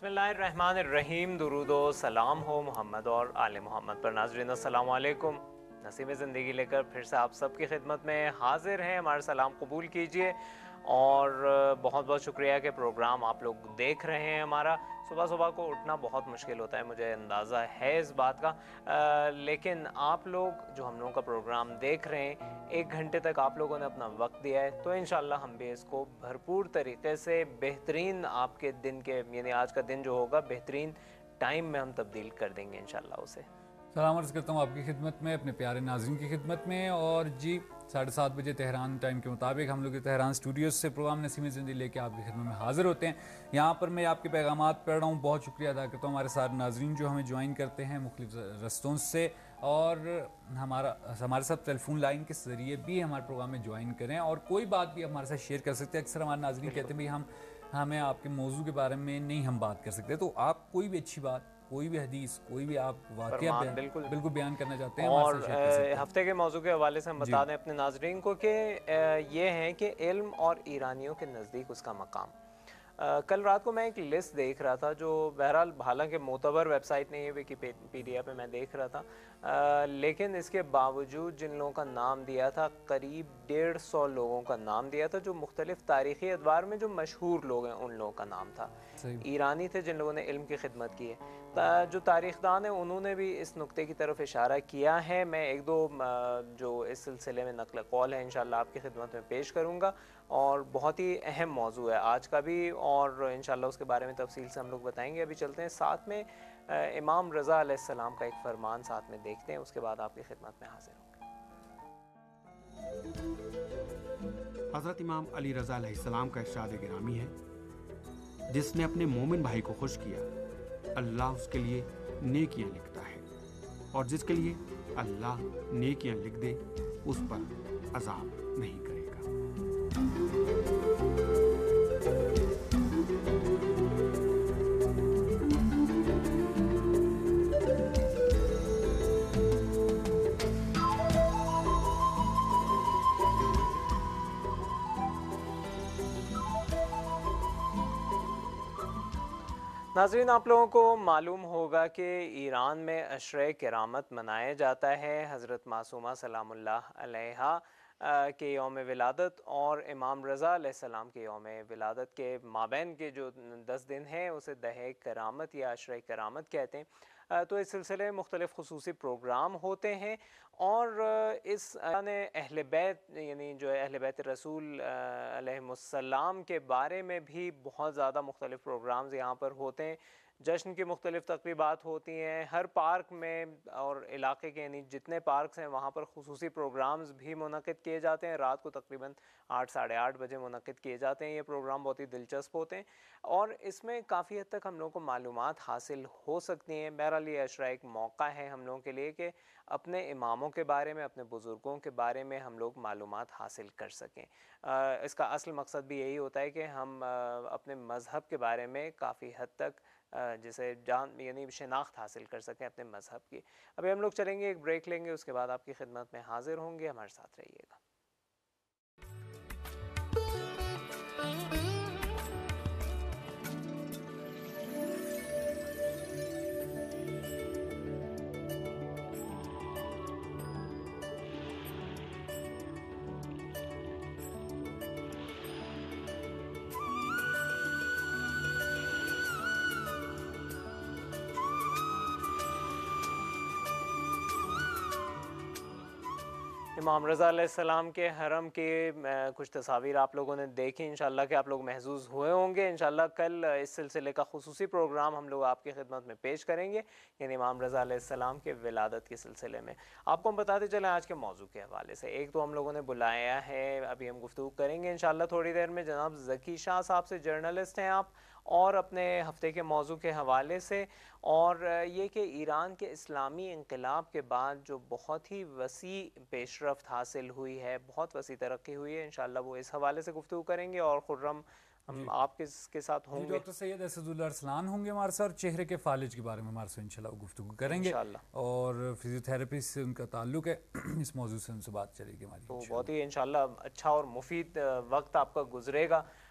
बिस्मिल्लाह रहमान रहीम। दुरूद व सलाम हो मोहम्मद और आले मोहम्मद पर। नाज़रीन अस्सलाम वालेकुम। नसीब ज़िंदगी लेकर फिर से आप सबकी खिदमत में हाजिर हैं। हमारा सलाम कबूल कीजिए और बहुत बहुत शुक्रिया कि प्रोग्राम आप लोग देख रहे हैं हमारा। सुबह सुबह को उठना बहुत मुश्किल होता है, मुझे अंदाज़ा है इस बात का, लेकिन आप लोग जो हम लोगों का प्रोग्राम देख रहे हैं, 1 घंटे तक आप लोगों ने अपना वक्त दिया है, तो इंशाल्लाह हम भी इसको भरपूर तरीके से बेहतरीन आपके दिन के, यानी आज का दिन जो होगा, बेहतरीन टाइम में हम तब्दील कर देंगे इंशाल्लाह उसे। सलाम अर्ज़ करता हूँ आपकी खिदमत में, अपने प्यारे नाज़रीन की खिदमत में। और जी 7:30 बजे तेहरान टाइम के मुताबिक हम लोग तेहरान स्टूडियोज़ से प्रोग्राम नसीम ज़िंदगी लेके आपकी खिदमत में हाज़िर होते हैं। यहाँ पर मैं आपके पैगामात पढ़ रहा हूँ, बहुत शुक्रिया अदा करता हूँ हमारे सारे नाज़रीन जो हमें ज्वाइन करते हैं मुख्तलिफ रस्तों से, और हमारे साथ टेलीफोन लाइन के ज़रिए भी हमारे प्रोग्राम में ज्वाइन करें और कोई बात भी हमारे साथ शेयर कर सकते हैं। अक्सर हमारे नाज़रीन कहते हैं भाई हमें आपके मौजू के बारे में नहीं हम बात कर सकते, तो आप कोई भी अच्छी बात, कोई भी हदीस, कोई भी आप वाक़या बिल्कुल बयान करना चाहते हैं और हफ्ते के मौजू के हवाले से हम बता दें अपने नाजरीन को कि ये है कि इल्म और ईरानियों के नज़दीक उसका मकाम। कल रात को मैं एक लिस्ट देख रहा था जो बहरहाल हालांकि मोतबर वेबसाइट नहीं है, विकीपीडिया पे मैं देख रहा था, लेकिन इसके बावजूद जिन लोगों का नाम दिया था, करीब 150 लोगों का नाम दिया था जो मुख्तलिफ तारीख़ी अदवार में जो मशहूर लोग हैं उन लोगों का नाम था। ईरानी थे जिन लोगों ने इल्म की खिदमत की है। जो तारीख़दान हैं उन्होंने भी इस नुक्ते की तरफ इशारा किया है। मैं एक दो जो इस सिलसिले में नक़ल कौल है इंशाअल्लाह आपकी खिदमत में पेश करूँगा, और बहुत ही अहम मौजू है आज का भी, और इंशाअल्लाह उसके बारे में तफसील से हम लोग बताएंगे। अभी चलते हैं साथ में इमाम रज़ा अलैहिस्सलाम का एक फरमान साथ में देखते हैं, उसके बाद आपकी खिदमत में हाजिर होंगे। हज़रत इमाम अली रज़ा अलैहिस्सलाम का इरशाद गिरामी है, जिसने अपने मोमिन भाई को खुश किया अल्लाह उसके लिए नेकियां लिखता है, और जिसके लिए अल्लाह नेकियां लिख दे उस पर अज़ाब नहीं करेगा। नाज़रीन, आप लोगों को मालूम होगा कि ईरान में अशरे करामत मनाया जाता है। हज़रत मासूमा सलामुल्लाह अलैहा के यौम विलादत और इमाम रज़ा अलैहिस्सलाम के यौम विलादत के माबैन के जो 10 दिन हैं उसे दहे करामत या अशरे करामत कहते हैं। तो इस सिलसिले में मुख्तलिफ़ खुसूसी प्रोग्राम होते हैं, और इस ने अहले बैत यानी जो है अहले बैत रसूल अलैहिमुस्सलाम के बारे में भी बहुत ज़्यादा मुख्तलिफ़ प्रोग्राम्स यहाँ पर होते हैं। जश्न की मुख्तलिफ़ तक़रीबात होती हैं हर पार्क में, और इलाके के यानी जितने पार्क्स हैं वहाँ पर खुसूसी प्रोग्राम्स भी मुनक़िद किए जाते हैं। रात को तकरीबन 8 साढ़े 8 बजे मुनक़िद किए जाते हैं। ये प्रोग्राम बहुत ही दिलचस्प होते हैं और इसमें काफ़ी हद तक हम लोगों को मालूमात हासिल हो सकती हैं। बहरहाल ये अशरा एक मौका है हम लोगों के लिए कि अपने इमामों के बारे में, अपने बुज़ुर्गों के बारे में हम लोग मालूमात हासिल कर सकें। इसका असल मकसद भी यही होता है कि हम अपने मज़हब के बारे में काफ़ी हद तक जिसे जान यानी शनाख्त हासिल कर सकें अपने मज़हब की। अभी हम लोग चलेंगे, एक ब्रेक लेंगे, उसके बाद आपकी खिदमत में हाजिर होंगे। हमारे साथ रहिएगा। इमाम रज़ा अलैहिस्सलाम के हरम के कुछ तस्वीर आप लोगों ने देखी, इंशाअल्लाह कि आप लोग महसूस हुए होंगे। इंशाअल्लाह कल इस सिलसिले का खुसूसी प्रोग्राम हम लोग आपकी खिदमत में पेश करेंगे, यानी इमाम रज़ा अलैहिस्सलाम के विलादत के सिलसिले में। आपको हम बताते चलें आज के मौजू के हवाले से। एक तो हम लोगों ने बुलाया है, अभी हम गुफ्तगू करेंगे इंशाअल्लाह थोड़ी देर में, जनाब ज़की शाह साहब से। जर्नलिस्ट हैं आप, और अपने हफ़्ते के मौजू के हवाले से, और ये कि ईरान के इस्लामी इनकलाब के बाद जो बहुत ही वसी पेशरफ्त हासिल हुई है, बहुत वसी तरक्की हुई है, इंशाअल्लाह वो इस हवाले से गुफ्तगू करेंगे। और खुर्रम हम आपके साथ होंगे, डॉक्टर सैयद असदुल्लाह अरसलान होंगे हमारे साथ, चेहरे के फालिज के बारे में हमारे साथ इंशाल्लाह गुफ्तगू करेंगे, और फिजियोथेरेपी से उनका ताल्लुक है, इस मौजूद से उनसे बात चलेगी हमारी। तो बहुत ही इंशाल्लाह अच्छा और मुफीद वक्त आपका गुजरेगा।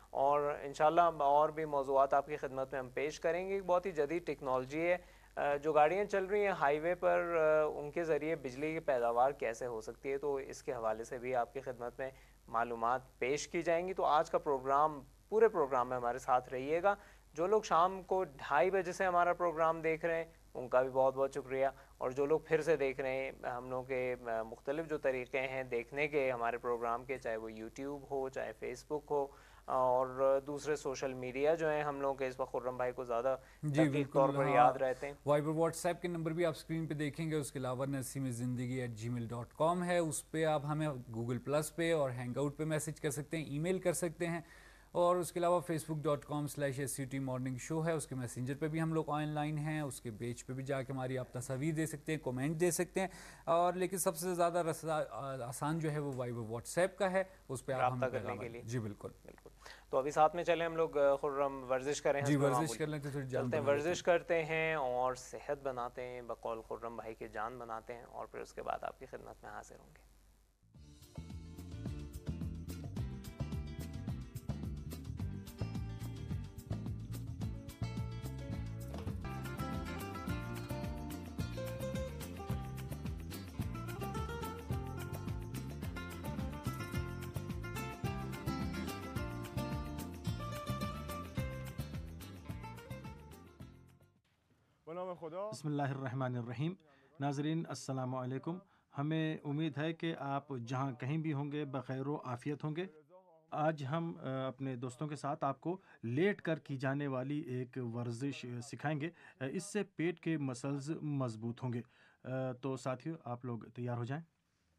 اور انشاءاللہ اور بھی موضوعات آپ کی خدمت میں ہم پیش کریں گے. ایک بہت ہی جدید ٹیکنالوجی ہے, جو گاڑیاں چل رہی ہیں ہائی وے پر ان کے ذریعے بجلی کی پیداوار کیسے ہو سکتی ہے, تو اس کے حوالے سے بھی آپ کی خدمت میں معلومات پیش کی جائیں گی. تو آج کا پروگرام, پورے پروگرام میں ہمارے ساتھ رہیے گا. جو لوگ شام کو 2:30 بجے سے ہمارا پروگرام دیکھ رہے ہیں ان کا بھی بہت بہت شکریہ, اور جو لوگ پھر سے دیکھ رہے ہیں, ہم لوگ کے مختلف جو طریقے ہیں دیکھنے کے ہمارے پروگرام کے, چاہے وہ یوٹیوب ہو, چاہے فیس بک ہو, اور دوسرے سوشل میڈیا جو ہیں ہم لوگ کے اس وقت خرم بھائی کو زیادہ جی دقیق طور بالکل. پر ہاں, یاد رہتے ہیں. وائبر واٹس ایپ کے نمبر بھی آپ اسکرین پہ دیکھیں گے. اس کے علاوہ naseem-e-zindagi@gmail.com ہے, اس پہ آپ ہمیں گوگل پلس پہ اور ہینگ آؤٹ پہ میسج کر سکتے ہیں, ای میل کر سکتے ہیں. اور اس کے علاوہ facebook.com/SCT مارننگ شو ہے, اس کے میسنجر پہ بھی ہم لوگ آن لائن ہیں. اس کے پیج پہ بھی جا کے ہماری آپ تصاویر دے سکتے ہیں, کومنٹ دے سکتے ہیں. اور لیکن سب سے زیادہ آسان جو ہے وہ وائبر واٹس ایپ کا ہے, اس پہ آپ رابطہ ہمیں کرنے پیغام. کے لیے. جی بالکل. تو ابھی ساتھ میں چلیں ہم لوگ خرم ورزش کریں. جی حسب ورزش معمول کر لیتے, تھوڑی جان چلتے ہیں, بنا لیتے ورزش کرتے ہیں اور صحت بناتے ہیں, بقول خرم بھائی کی جان بناتے ہیں, اور پھر اس کے بعد آپ کی خدمت میں حاضر ہوں گے. بسم اللہ الرحمن الرحیم. ناظرین السلام علیکم. ہمیں امید ہے کہ آپ جہاں کہیں بھی ہوں گے بخیر و عافیت ہوں گے. آج ہم اپنے دوستوں کے ساتھ آپ کو لیٹ کر کی جانے والی ایک ورزش سکھائیں گے. اس سے پیٹ کے مسلز مضبوط ہوں گے. تو ساتھیو آپ لوگ تیار ہو جائیں.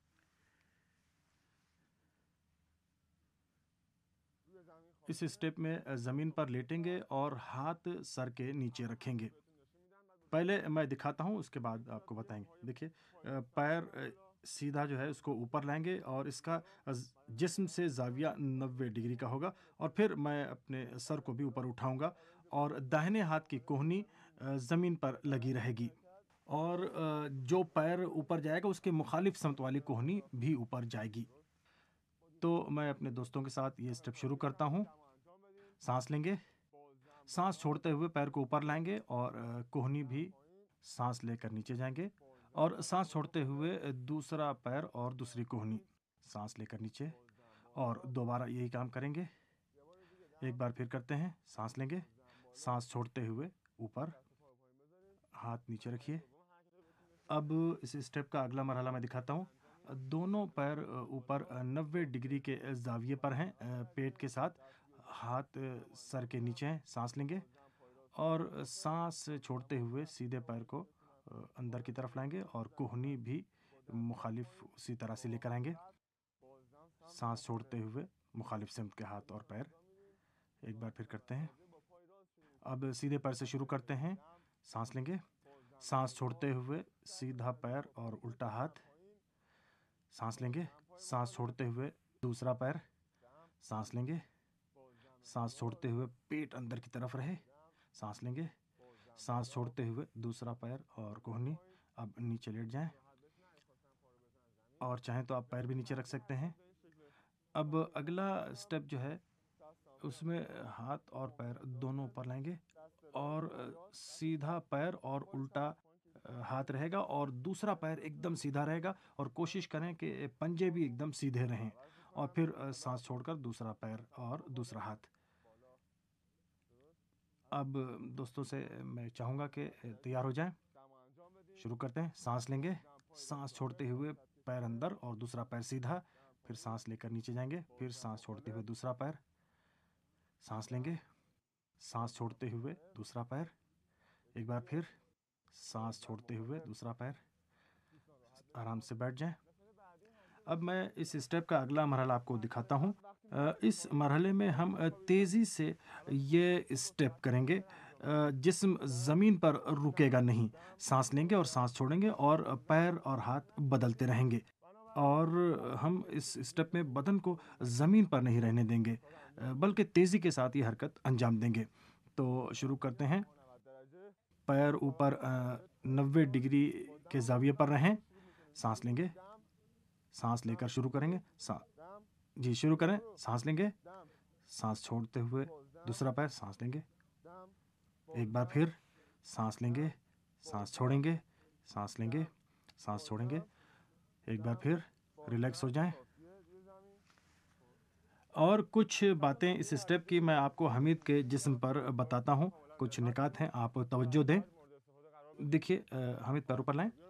اس اسٹیپ میں زمین پر لیٹیں گے اور ہاتھ سر کے نیچے رکھیں گے. پہلے میں دکھاتا ہوں, اس کے بعد آپ کو بتائیں گے. دیکھیے, پیر سیدھا جو ہے اس کو اوپر لائیں گے اور اس کا جسم سے زاویہ 90 ڈگری کا ہوگا. اور پھر میں اپنے سر کو بھی اوپر اٹھاؤں گا اور داہنے ہاتھ کی کوہنی زمین پر لگی رہے گی, اور جو پیر اوپر جائے گا اس کے مخالف سمت والی کوہنی بھی اوپر جائے گی. تو میں اپنے دوستوں کے ساتھ یہ اسٹیپ شروع کرتا ہوں. سانس لیں گے, سانس چھوڑتے ہوئے پیر کو اوپر لائیں گے اور کوہنی بھی سانس لے کر نیچے جائیں گے, اور سانس چھوڑتے ہوئے دوسرا پیر اور دوسری کوہنی سانس لے کر نیچے, اور دوبارہ یہی کام کریں گے. ایک بار پھر کرتے ہیں. سانس لیں گے, سانس چھوڑتے ہوئے اوپر, ہاتھ نیچے رکھیے. اب اس اسٹیپ کا اگلا مرحلہ میں دکھاتا ہوں. دونوں پیر اوپر 90 ڈگری کے زاویے پر ہیں پیٹ کے ساتھ, ہاتھ سر کے نیچے ہیں. سانس لیں گے اور سانس چھوڑتے ہوئے سیدھے پیر کو اندر کی طرف لائیں گے اور کوہنی بھی مخالف اسی طرح سے لے کر آئیں گے. سانس چھوڑتے ہوئے مخالف سمت کے ہاتھ اور پیر. ایک بار پھر کرتے ہیں. اب سیدھے پیر سے شروع کرتے ہیں. سانس لیں گے, سانس چھوڑتے ہوئے سیدھا پیر اور الٹا ہاتھ. سانس لیں گے, سانس چھوڑتے ہوئے دوسرا پیر. سانس لیں گے, سانس چھوڑتے ہوئے پیٹ اندر کی طرف رہے. سانس لیں گے, سانس چھوڑتے ہوئے دوسرا پیر اور کوہنی. اب نیچے لیٹ جائیں, اور چاہیں تو آپ پیر بھی نیچے رکھ سکتے ہیں. اب اگلا اسٹیپ جو ہے اس میں ہاتھ اور پیر دونوں اوپر لائیں گے, اور سیدھا پیر اور الٹا ہاتھ رہے گا, اور دوسرا پیر ایک دم سیدھا رہے گا, اور کوشش کریں کہ پنجے بھی ایک دم سیدھے رہیں. اور پھر سانس چھوڑ کر دوسرا پیر اور دوسرا ہاتھ. اب دوستوں سے میں چاہوں گا کہ تیار ہو جائیں. شروع کرتے ہیں. سانس لیں گے, سانس چھوڑتے ہوئے پیر اندر اور دوسرا پیر سیدھا. پھر سانس لے کر نیچے جائیں گے. پھر سانس چھوڑتے ہوئے دوسرا پیر. سانس لیں گے, سانس چھوڑتے ہوئے دوسرا پیر. ایک بار پھر سانس چھوڑتے ہوئے دوسرا پیر. آرام سے بیٹھ جائیں. اب میں اس اسٹیپ کا اگلا مرحلہ آپ کو دکھاتا ہوں. اس مرحلے میں ہم تیزی سے یہ اسٹیپ کریں گے. جسم زمین پر رکے گا نہیں. سانس لیں گے اور سانس چھوڑیں گے, اور پیر اور ہاتھ بدلتے رہیں گے, اور ہم اس اسٹیپ میں بدن کو زمین پر نہیں رہنے دیں گے بلکہ تیزی کے ساتھ یہ حرکت انجام دیں گے. تو شروع کرتے ہیں. پیر اوپر 90 ڈگری کے زاویے پر رہیں. سانس لیں گے, سانس لے کر شروع کریں گے. جی شروع کریں. سانس لیں گے, सांस छोड़ते हुए दूसरा पैर, सांस लेंगे, एक बार फिर सांस लेंगे, सांस छोड़ेंगे, सांस लेंगे, सांस छोड़ेंगे, एक बार फिर रिलैक्स हो जाएं। और कुछ बातें इस स्टेप की मैं आपको हमीद के जिस्म पर बताता हूँ, कुछ निकात हैं, आप तवज्जो दें। देखिए हमीद पैर ऊपर लाएं।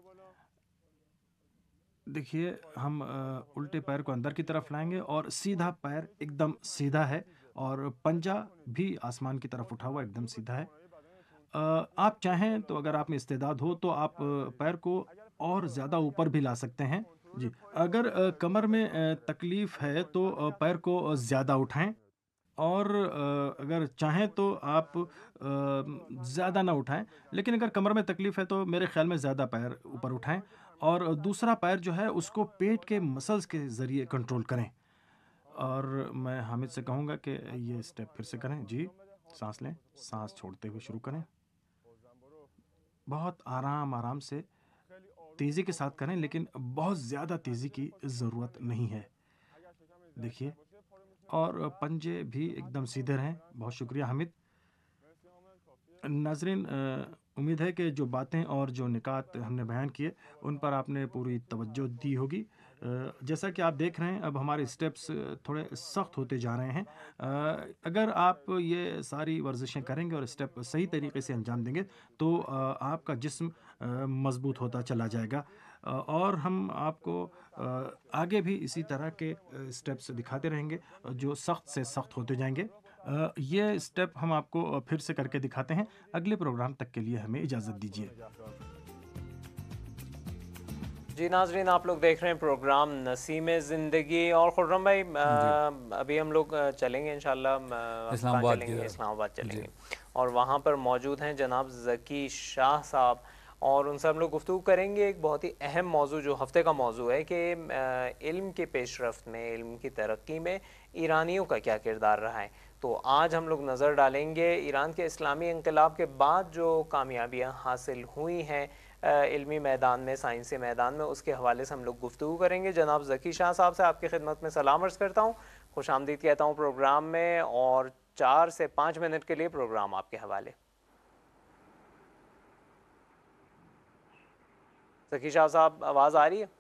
देखिए हम उल्टे पैर को अंदर की तरफ लाएंगे और सीधा पैर एकदम सीधा है और पंजा भी आसमान की तरफ उठा हुआ एकदम सीधा है। आप चाहें तो अगर आप में इस्तेदाद हो तो आप पैर को और ज़्यादा ऊपर भी ला सकते हैं जी। अगर कमर में तकलीफ़ है तो पैर को ज़्यादा उठाएं और अगर चाहें तो आप ज़्यादा ना उठाएं, लेकिन अगर कमर में तकलीफ़ है तो मेरे ख़्याल में ज़्यादा पैर ऊपर उठाएं और दूसरा पैर जो है उसको पेट के मसल्स के ज़रिए कंट्रोल करें। और मैं हामिद से कहूँगा कि ये स्टेप फिर से करें जी। सांस लें, सांस छोड़ते हुए शुरू करें, बहुत आराम आराम से, तेज़ी के साथ करें, लेकिन बहुत ज़्यादा तेज़ी की ज़रूरत नहीं है। देखिए, और पंजे भी एकदम सीधे रहें। बहुत शुक्रिया हामिद। नाज़रीन, उम्मीद है कि जो बातें और जो निकात हमने बयान किए उन पर आपने पूरी तवज्जो दी होगी। जैसा कि आप देख रहे हैं अब हमारे स्टेप्स थोड़े सख्त होते जा रहे हैं। अगर आप ये सारी वर्जिशें करेंगे और स्टेप सही तरीके से अंजाम देंगे तो आपका जिस्म मज़बूत होता चला जाएगा। और हम आपको आगे भी इसी तरह के स्टेप्स दिखाते रहेंगे जो सख्त से सख्त होते जाएंगे। ये स्टेप हम आपको फिर से करके दिखाते हैं। अगले प्रोग्राम तक के लिए हमें इजाज़त दीजिए। जी नाजरीन, आप लोग देख रहे हैं प्रोग्राम नसीम ज़िंदगी और खुर्रम भाई अभी हम लोग चलेंगे इंशाल्लाह इस्लामाबाद चलेंगे और वहाँ पर मौजूद हैं जनाब ज़की शाह साहब और उनसे हम लोग गुफ्तगू करेंगे एक बहुत ही अहम मौजू जो हफ़्ते का मौजू है कि इल्म के पेशरफ्त में, इल्म की तरक्की में ईरानियों का क्या किरदार रहा है। तो आज हम लोग नज़र डालेंगे ईरान के इस्लामी इंकलाब के बाद जो कामयाबियाँ हासिल हुई हैं इल्मी मैदान में, साइंसी मैदान में, उसके हवाले से हम लोग गुफ्तगू करेंगे। जनाब ज़की शाह साहब से आपकी खिदमत में सलाम अर्ज़ करता हूँ, खुश आमदीद कहता हूँ प्रोग्राम में और 4 से 5 मिनट के लिए प्रोग्राम आपके हवाले। ज़की शाह साहब आवाज़ आ रही है?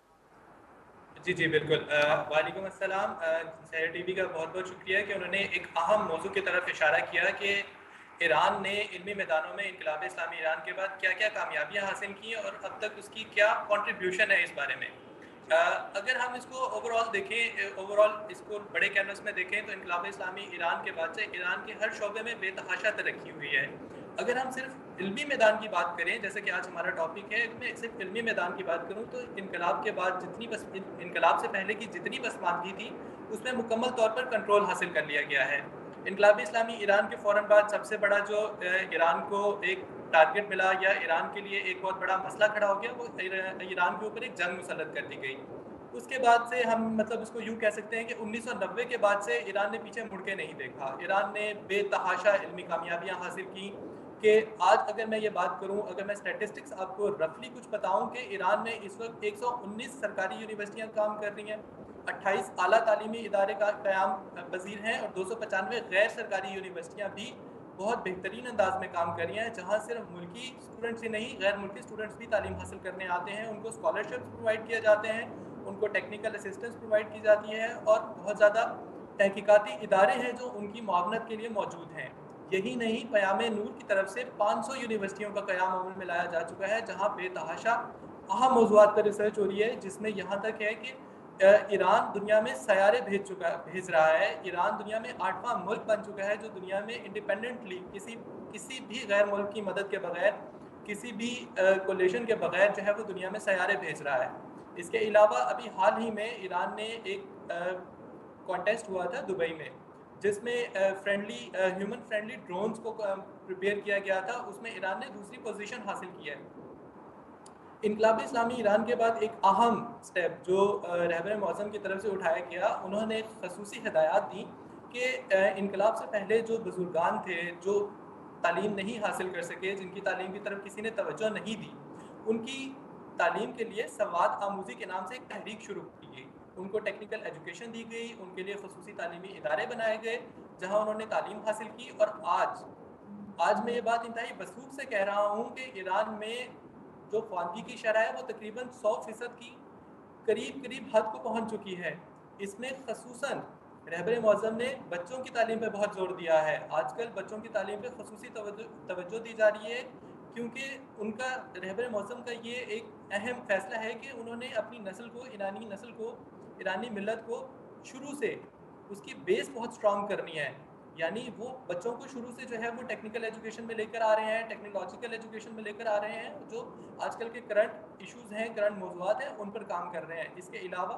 जी जी बिल्कुल। वालेकुम अस्सलाम। सहर टीवी का बहुत बहुत शुक्रिया कि उन्होंने एक अहम मौजू की तरफ इशारा किया कि ईरान ने इल्मी मैदानों में इनकलाब इस्लामी ईरान के बाद क्या क्या कामयाबियां हासिल की और अब तक उसकी क्या कंट्रीब्यूशन है इस बारे में। अगर हम इसको ओवरऑल देखें, ओवरऑल इसको बड़े कैनवस में देखें तो इनकलाब इस्लामी ईरान के बाद से ईरान के हर शोबे में बेतहाशा तरक्की हुई है। अगर हम सिर्फ इल्मी मैदान की बात करें, जैसे कि आज हमारा टॉपिक है, मैं सिर्फ इल्मी मैदान की बात करूं तो इनकलाब के बाद इनकलाब से पहले की जितनी पसमानगी थी उसमें मुकम्मल तौर पर कंट्रोल हासिल कर लिया गया है। इनकलाबी इस्लामी ईरान के फ़ौरन बाद सबसे बड़ा जो ईरान को एक टारगेट मिला या ईरान के लिए एक बहुत बड़ा मसला खड़ा हो गया, वो ईरान के ऊपर एक जंग मुसल्लत कर दी गई। उसके बाद से हम मतलब उसको यूँ कह सकते हैं कि 1990 के बाद से ईरान ने पीछे मुड़ के नहीं देखा। ईरान ने बेतहाशा इल्मी कामयाबियाँ हासिल की कि आज अगर मैं ये बात करूं, अगर मैं स्टैटिस्टिक्स आपको रफली कुछ बताऊं कि ईरान में इस वक्त 119 सरकारी यूनिवर्सिटियां काम कर रही हैं, 28 आला तालीमी इदारे का क़याम पज़ीर हैं और 295 गैर सरकारी यूनिवर्सिटियां भी बहुत बेहतरीन अंदाज में काम कर रही हैं, जहां सिर्फ मुल्की स्टूडेंट्स ही नहीं गैर मुल्की स्टूडेंट्स भी तालीम हासिल करने आते हैं। उनको स्कॉलरशिप्स प्रोवाइड किए जाते हैं, उनको टेक्निकल असिस्टेंस प्रोवाइड की जाती है और बहुत ज़्यादा तहकीकाती इदारे हैं जो उनकी मुआवनत के लिए मौजूद हैं। यही नहीं, क़याम नूर की तरफ से 500 यूनिवर्सिटियों का क़याम अमल में लाया जा चुका है, जहाँ बेतहाशा अहम मौज़ूआत पर रिसर्च हो रही है, जिसमें यहाँ तक है कि ईरान दुनिया में सैयारे भेज रहा है। ईरान दुनिया में 8वां मुल्क बन चुका है जो दुनिया में इंडिपेंडेंटली किसी भी गैर मुल्क की मदद के बगैर, किसी भी कोलेशन के बगैर जो है वो दुनिया में सैयारे भेज रहा है। इसके अलावा अभी हाल ही में ईरान ने एक कॉन्टेस्ट हुआ था दुबई में, जिसमें ह्यूमन फ्रेंडली ड्रोन्स को प्रिपेयर किया गया था। उसमें ईरान ने दूसरी पोजीशन हासिल की है। इनकलाब इस्लामी ईरान के बाद एक अहम स्टेप जो रहबर मौज़म की तरफ से उठाया गया, उन्होंने खसूसी हिदायत दी कि इनकलाब से पहले जो बुजुर्गान थे जो तालीम नहीं हासिल कर सके, जिनकी तालीम की तरफ किसी ने तवज्जो नहीं दी, उनकी तालीम के लिए सवाद आमूज़ी के नाम से एक तहरीक शुरू की गई। ان کو ٹیکنیکل ایجوکیشن دی گئی، ان کے لیے خصوصی تعلیمی ادارے بنائے گئے جہاں انہوں نے تعلیم حاصل کی. اور آج میں یہ بات انتہائی وثوق سے کہہ رہا ہوں کہ ایران میں جو خواندگی کی شرح ہے وہ تقریباً 100% کی قریب حد کو پہنچ چکی ہے. اس میں خصوصاً رہبر معظم نے بچوں کی تعلیم پہ بہت زور دیا ہے. آج کل بچوں کی تعلیم پہ خصوصی توجہ دی جا رہی ہے، کیونکہ ان کا رہبر معظم کا یہ ایک اہم فیصلہ ہے کہ انہوں نے اپنی نسل کو، ایرانی نسل کو، ایرانی ملت کو شروع سے اس کی بیس بہت سٹرونگ کرنی ہے. یعنی وہ بچوں کو شروع سے جو ہے وہ ٹیکنیکل ایجوکیشن میں لے کر آ رہے ہیں، ٹیکنالوجیکل ایجوکیشن میں لے کر آ رہے ہیں، جو آج کل کے کرنٹ ایشوز ہیں، کرنٹ موضوعات ہیں، ان پر کام کر رہے ہیں. اس کے علاوہ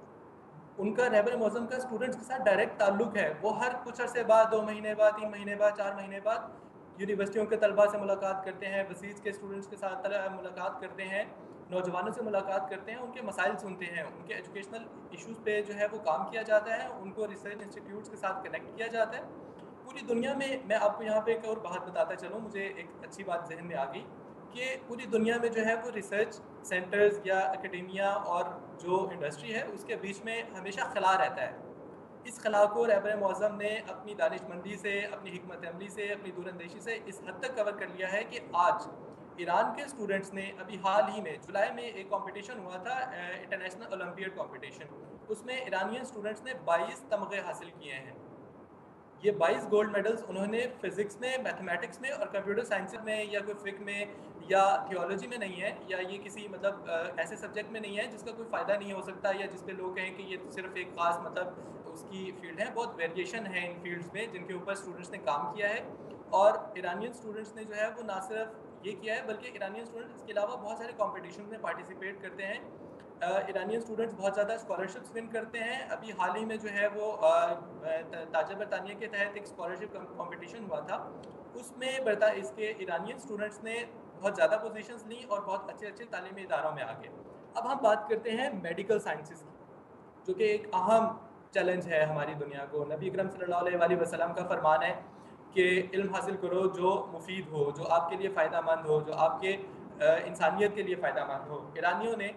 ان کا رہبر معظم کا اسٹوڈنٹس کے ساتھ ڈائریکٹ تعلق ہے. وہ ہر کچھ عرصے بعد، 2 مہینے بعد، 3 مہینے بعد، 4 مہینے بعد یونیورسٹیوں کے طلباء سے ملاقات کرتے ہیں، بسیج کے اسٹوڈنٹس کے ساتھ ملاقات کرتے ہیں، نوجوانوں سے ملاقات کرتے ہیں، ان کے مسائل سنتے ہیں، ان کے ایجوکیشنل ایشوز پہ جو ہے وہ کام کیا جاتا ہے، ان کو ریسرچ انسٹیٹیوٹس کے ساتھ کنیکٹ کیا جاتا ہے. پوری دنیا میں آپ کو یہاں پہ ایک اور بات بتاتا چلوں، مجھے ایک اچھی بات ذہن میں آ گئی کہ پوری دنیا میں جو ہے وہ ریسرچ سینٹرز یا اکیڈیمیا اور جو انڈسٹری ہے اس کے بیچ میں ہمیشہ خلا رہتا ہے. اس خلا کو رہبر معظم نے اپنی دانش مندی سے، اپنی حکمت عملی سے، اپنی دور اندیشی سے اس حد تک کور کر لیا ہے کہ آج ایران کے اسٹوڈنٹس نے ابھی حال ہی میں جولائی میں ایک کمپٹیشن ہوا تھا، انٹرنیشنل اولمپیڈ کمپٹیشن. اس میں ایرانین اسٹوڈنٹس نے 22 تمغے حاصل کیے ہیں. یہ 22 گولڈ میڈلز انہوں نے فزکس میں، میتھمیٹکس میں اور کمپیوٹر سائنس میں یا کوئی فقہ میں یا تھیولوجی میں نہیں ہے، یا یہ کسی مطلب ایسے سبجیکٹ میں نہیں ہے جس کا کوئی فائدہ نہیں ہو سکتا، یا جس پہ لوگ کہیں کہ یہ صرف ایک خاص مطلب اس کی فیلڈ ہے. بہت ویریشن ہے ان فیلڈز میں جن کے اوپر اسٹوڈنٹس نے کام کیا ہے. اور ایرانین اسٹوڈنٹس نے جو ہے وہ نہ صرف یہ کیا ہے بلکہ ایرانین اسٹوڈنٹس اس کے علاوہ بہت سارے کمپٹیشن میں پارٹیسپیٹ کرتے ہیں. ایرانین اسٹوڈنٹس بہت زیادہ اسکالرشپس ون کرتے ہیں. ابھی حال ہی میں جو ہے وہ تاج برطانیہ کے تحت ایک اسکالرشپ کمپٹیشن ہوا تھا، اس میں اس کے ایرانین اسٹوڈنٹس نے بہت زیادہ پوزیشنز لیں اور بہت اچھے تعلیمی اداروں میں آگے. اب ہم بات کرتے ہیں میڈیکل سائنسز کی، جو کہ ایک اہم چیلنج ہے ہماری دنیا کو. نبی اکرم صلی اللہ علیہ وسلم کا فرمان ہے کہ علم حاصل کرو جو مفید ہو، جو آپ کے لیے فائدہ مند ہو، جو آپ کے انسانیت کے لیے فائدہ مند ہو. ایرانیوں نے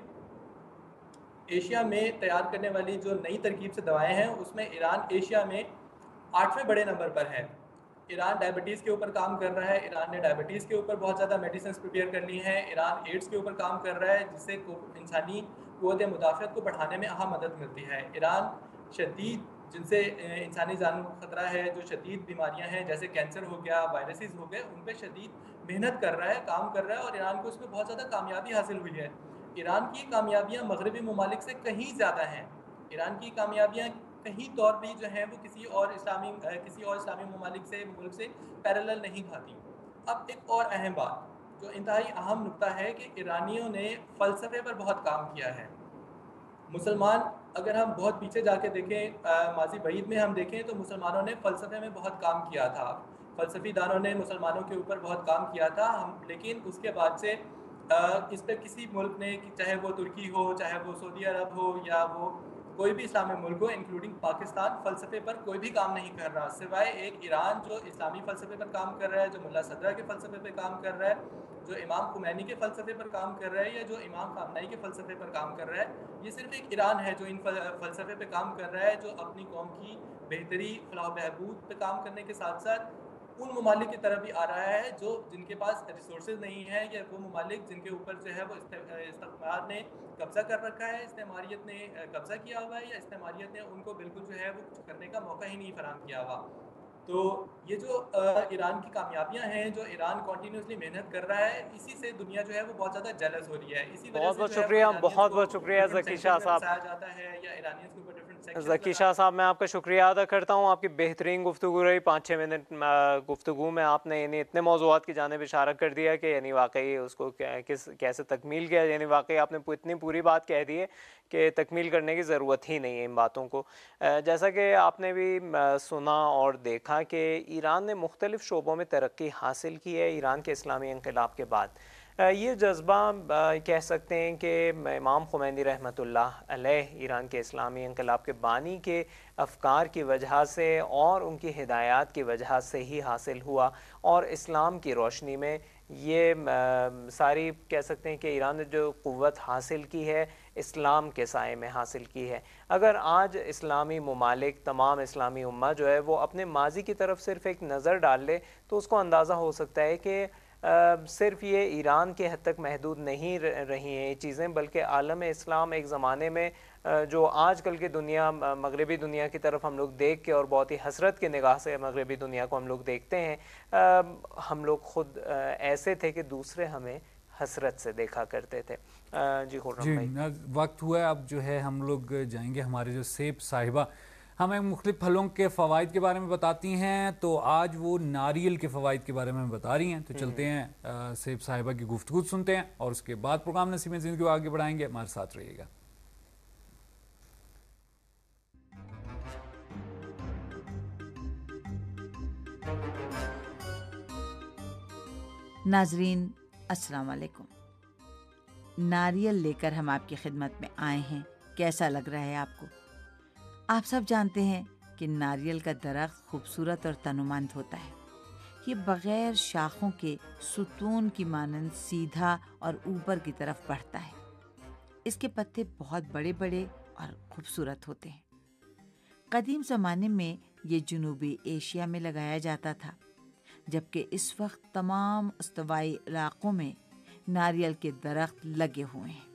ایشیا میں تیار کرنے والی جو نئی ترکیب سے دوائیں ہیں اس میں ایران ایشیا میں 8ویں بڑے نمبر پر ہے. ایران ڈائبٹیز کے اوپر کام کر رہا ہے. ایران نے ڈائبٹیز کے اوپر بہت زیادہ میڈیسنز پریپیئر کر لی ہیں. ایران ایڈز کے اوپر کام کر رہا ہے جس سے انسانی قوت مدافعت کو بڑھانے میں اہم مدد ملتی ہے. ایران شدید جن سے انسانی جانوں کو خطرہ ہے، جو شدید بیماریاں ہیں جیسے کینسر ہو گیا، وائرسز ہو گئے، ان پہ شدید محنت کر رہا ہے، کام کر رہا ہے، اور ایران کو اس میں بہت زیادہ کامیابی حاصل ہوئی ہے. ایران کی کامیابیاں مغربی ممالک سے کہیں زیادہ ہیں. ایران کی کامیابیاں کہیں طور بھی جو ہیں وہ کسی اور اسلامی ممالک سے، ملک سے پیرالل نہیں کھاتی. اب ایک اور اہم بات جو انتہائی اہم نقطہ ہے کہ ایرانیوں نے فلسفے پر بہت کام کیا ہے. مسلمان اگر ہم بہت پیچھے جا کے دیکھیں، ماضی بعید میں ہم دیکھیں تو مسلمانوں نے فلسفے میں بہت کام کیا تھا. فلسفی دانوں نے مسلمانوں کے اوپر بہت کام کیا تھا. لیکن اس کے بعد سے اس پہ کسی ملک نے، چاہے وہ ترکی ہو، چاہے وہ سعودی عرب ہو، یا وہ کوئی بھی اسلامی ملک ہو انکلوڈنگ پاکستان، فلسفے پر کوئی بھی کام نہیں کر رہا سوائے ایک ایران جو اسلامی فلسفے پر کام کر رہا ہے، جو ملا صدرہ کے فلسفے پہ کام کر رہا ہے، جو امام خمینی کے فلسفے پر کام کر رہا ہے، یا جو امام خامنہئی کے فلسفے پر کام کر رہا ہے. یہ صرف ایک ایران ہے جو ان فلسفے پہ کام کر رہا ہے، جو اپنی قوم کی بہتری، فلاح و بہبود پہ کام کرنے کے ساتھ ساتھ ان ممالک کی طرف بھی آ رہا ہے جن کے پاس ریسورسز نہیں ہیں، یا وہ ممالک جن کے اوپر جو ہے وہ استعمار نے قبضہ کر رکھا ہے، استعماریت نے قبضہ کیا ہوا ہے، یا استعماریت نے ان کو بالکل جو ہے وہ کچھ کرنے کا موقع ہی نہیں فراہم کیا ہوا. تو یہ جو ایران کی کامیابیاں ہیں، جو ایران کنٹینیوسلی محنت کر رہا ہے، اسی سے دنیا جو ہے وہ بہت زیادہ جیلس ہو رہی ہے. اسی وجہ سے بہت شکریہ، بہت شکریہ ذکی شاہ صاحب. جاتا ہے یا ایرانیز کے اوپر ذکی شاہ صاحب، میں آپ کا شکریہ ادا کرتا ہوں. آپ کی بہترین گفتگو رہی. 5-6 منٹ گفتگو میں آپ نے یعنی اتنے موضوعات کی جانب اشارہ کر دیا کہ یعنی واقعی اس کو کیسے تکمیل کیا. یعنی واقعی آپ نے اتنی پوری بات کہہ دی ہے کہ تکمیل کرنے کی ضرورت ہی نہیں ہے ان باتوں کو. جیسا کہ آپ نے بھی سنا اور دیکھا کہ ایران نے مختلف شعبوں میں ترقی حاصل کی ہے ایران کے اسلامی انقلاب کے بعد. یہ جذبہ کہہ سکتے ہیں کہ امام خمینی رحمۃ اللہ علیہ ایران کے اسلامی انقلاب کے بانی کے افکار کی وجہ سے اور ان کی ہدایات کی وجہ سے ہی حاصل ہوا. اور اسلام کی روشنی میں یہ ساری کہہ سکتے ہیں کہ ایران نے جو قوت حاصل کی ہے اسلام کے سائے میں حاصل کی ہے۔ اگر آج اسلامی ممالک، تمام اسلامی امہ جو ہے وہ اپنے ماضی کی طرف صرف ایک نظر ڈال لے تو اس کو اندازہ ہو سکتا ہے کہ صرف یہ ایران کے حد تک محدود نہیں رہی ہیں یہ چیزیں، بلکہ عالم اسلام ایک زمانے میں جو آج کل کی دنیا، مغربی دنیا کی طرف ہم لوگ دیکھ کے اور بہت ہی حسرت کی نگاہ سے مغربی دنیا کو ہم لوگ دیکھتے ہیں، ہم لوگ خود ایسے تھے کہ دوسرے ہمیں حسرت سے دیکھا کرتے تھے۔ جی خرم بھائی، وقت ہوا ہے اب جو ہے ہم لوگ جائیں گے، ہمارے جو سیب صاحبہ ہمیں مختلف پھلوں کے فوائد کے بارے میں بتاتی ہیں، تو آج وہ ناریل کے فوائد کے بارے میں بتا رہی ہیں، تو چلتے ہیں سیب صاحبہ کی گفتگو سنتے ہیں اور اس کے بعد پروگرام نسیم زندگی کو آگے بڑھائیں گے۔ ہمارے ساتھ رہیے گا۔ ناظرین السلام علیکم، ناریل لے کر ہم آپ کی خدمت میں آئے ہیں۔ کیسا لگ رہا ہے آپ کو؟ آپ سب جانتے ہیں کہ ناریل کا درخت خوبصورت اور تنومند ہوتا ہے۔ یہ بغیر شاخوں کے ستون کی مانند سیدھا اور اوپر کی طرف بڑھتا ہے۔ اس کے پتے بہت بڑے بڑے اور خوبصورت ہوتے ہیں۔ قدیم زمانے میں یہ جنوبی ایشیا میں لگایا جاتا تھا، جبکہ اس وقت تمام استوائی علاقوں میں ناریل کے درخت لگے ہوئے ہیں۔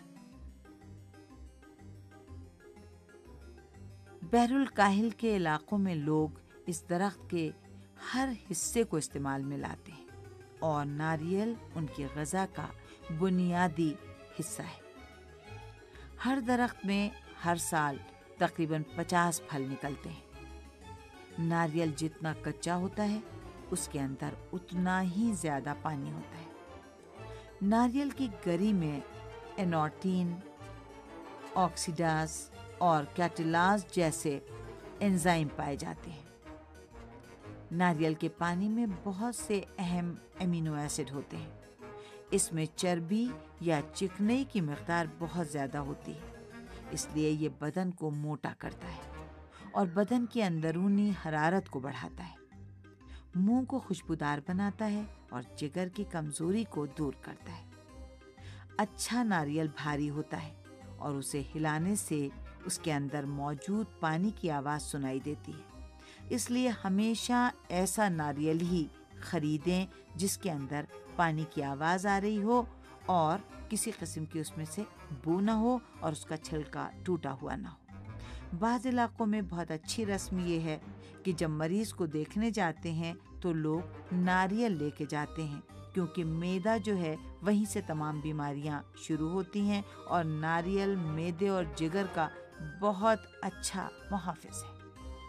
بحر الکاہل کے علاقوں میں لوگ اس درخت کے ہر حصے کو استعمال میں لاتے ہیں اور ناریل ان کی غذا کا بنیادی حصہ ہے۔ ہر درخت میں ہر سال تقریباً 50 پھل نکلتے ہیں۔ ناریل جتنا کچا ہوتا ہے اس کے اندر اتنا ہی زیادہ پانی ہوتا ہے۔ ناریل کی گری میں اینوٹین، آکسیڈاز اور کیٹلاز جیسے انزائم پائے جاتے ہیں۔ ناریل کے پانی میں بہت سے اہم امینو ایسڈ ہوتے ہیں۔ اس میں چربی یا چکنائی کی مقدار بہت زیادہ ہوتی ہے، اس لیے یہ بدن کو موٹا کرتا ہے اور بدن کی اندرونی حرارت کو بڑھاتا ہے، منہ کو خوشبودار بناتا ہے اور جگر کی کمزوری کو دور کرتا ہے۔ اچھا ناریل بھاری ہوتا ہے اور اسے ہلانے سے اس کے اندر موجود پانی کی آواز سنائی دیتی ہے، اس لیے ہمیشہ ایسا ناریل ہی خریدیں جس کے اندر پانی کی آواز آ رہی ہو اور کسی قسم کی اس میں سے بو نہ ہو اور اس کا چھلکا ٹوٹا ہوا نہ ہو۔ بعض علاقوں میں بہت اچھی رسم یہ ہے کہ جب مریض کو دیکھنے جاتے ہیں تو لوگ ناریل لے کے جاتے ہیں، کیونکہ معدہ جو ہے وہیں سے تمام بیماریاں شروع ہوتی ہیں اور ناریل معدے اور جگر کا بہت اچھا محافظ ہے۔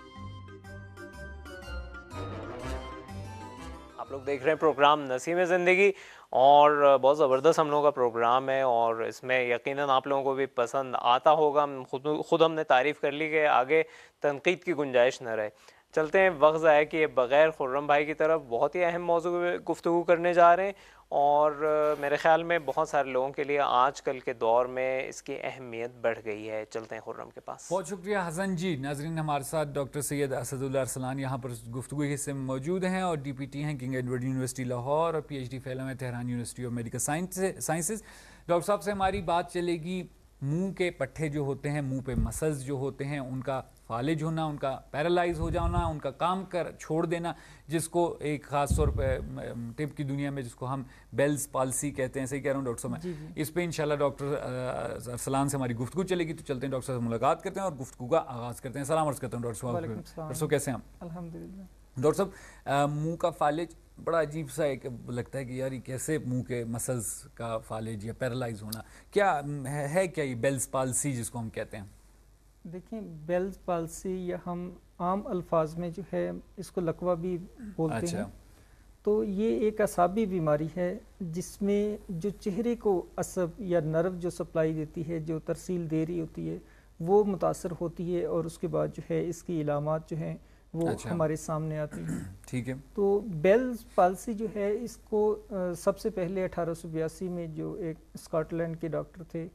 آپ لوگ دیکھ رہے ہیں پروگرام نسیم زندگی اور بہت زبردست ہم لوگوں کا پروگرام ہے اور اس میں یقیناً آپ لوگوں کو بھی پسند آتا ہوگا۔ خود ہم نے تعریف کر لی کہ آگے تنقید کی گنجائش نہ رہے۔ چلتے ہیں وقت ضائع کیے بغیر خرم بھائی کی طرف، بہت ہی اہم موضوع پہ گفتگو کرنے جا رہے ہیں اور میرے خیال میں بہت سارے لوگوں کے لیے آج کل کے دور میں اس کی اہمیت بڑھ گئی ہے۔ چلتے ہیں خرم کے پاس۔ بہت شکریہ حسن جی۔ ناظرین ہمارے ساتھ ڈاکٹر سید اسد اللہ ارسلان یہاں پر گفتگو کے حصے میں موجود ہیں اور ڈی پی ٹی ہیں کنگ ایڈورڈ یونیورسٹی لاہور اور پی ایچ ڈی فیلو ہیں Tehran University of medical sciences. Doctor صاحب سے ہماری بات چلے گی منہ کے پٹھے جو ہوتے ہیں، منہ پہ مسلز جو ہوتے ہیں، ان کا فالج ہونا، ان کا پیرالائز ہو جانا، ان کا کام چھوڑ دینا، جس کو ایک خاص طور پہ طب کی دنیا میں جس کو ہم بیلز پالسی کہتے ہیں۔ صحیح کہہ رہا ہوں ڈاکٹر صاحب میں؟ اس پہ انشاءاللہ ڈاکٹر ارسلان سے ہماری گفتگو چلے گی، تو چلتے ہیں ڈاکٹر صاحب سے ملاقات کرتے ہیں اور گفتگو کا آغاز کرتے ہیں۔ سلام عرض کرتا ہوں ڈاکٹر صاحب۔ ڈاکٹر صاحب کیسے ہیں آپ؟ الحمدللہ۔ ڈاکٹر صاحب منہ کا فالج بڑا عجیب سا ایک لگتا ہے کہ یار یہ کیسے منہ کے مسلز کا فالج یا پیرالائز ہونا، کیا ہے کیا یہ بیلز پالسی جس کو ہم کہتے ہیں؟ دیکھیں بیلز پالسی یا ہم عام الفاظ میں جو ہے اس کو لقوہ بھی بولتے ہیں، تو یہ ایک اعصابی بیماری ہے جس میں جو چہرے کو عصب یا نرو جو سپلائی دیتی ہے، جو ترسیل دے رہی ہوتی ہے، وہ متاثر ہوتی ہے اور اس کے بعد جو ہے اس کی علامات جو ہیں وہ ہمارے سامنے آتی ہیں۔ ٹھیک ہے۔ تو بیلز پالسی جو ہے اس کو سب سے پہلے 1882 میں جو ایک اسکاٹ لینڈ کے ڈاکٹر تھے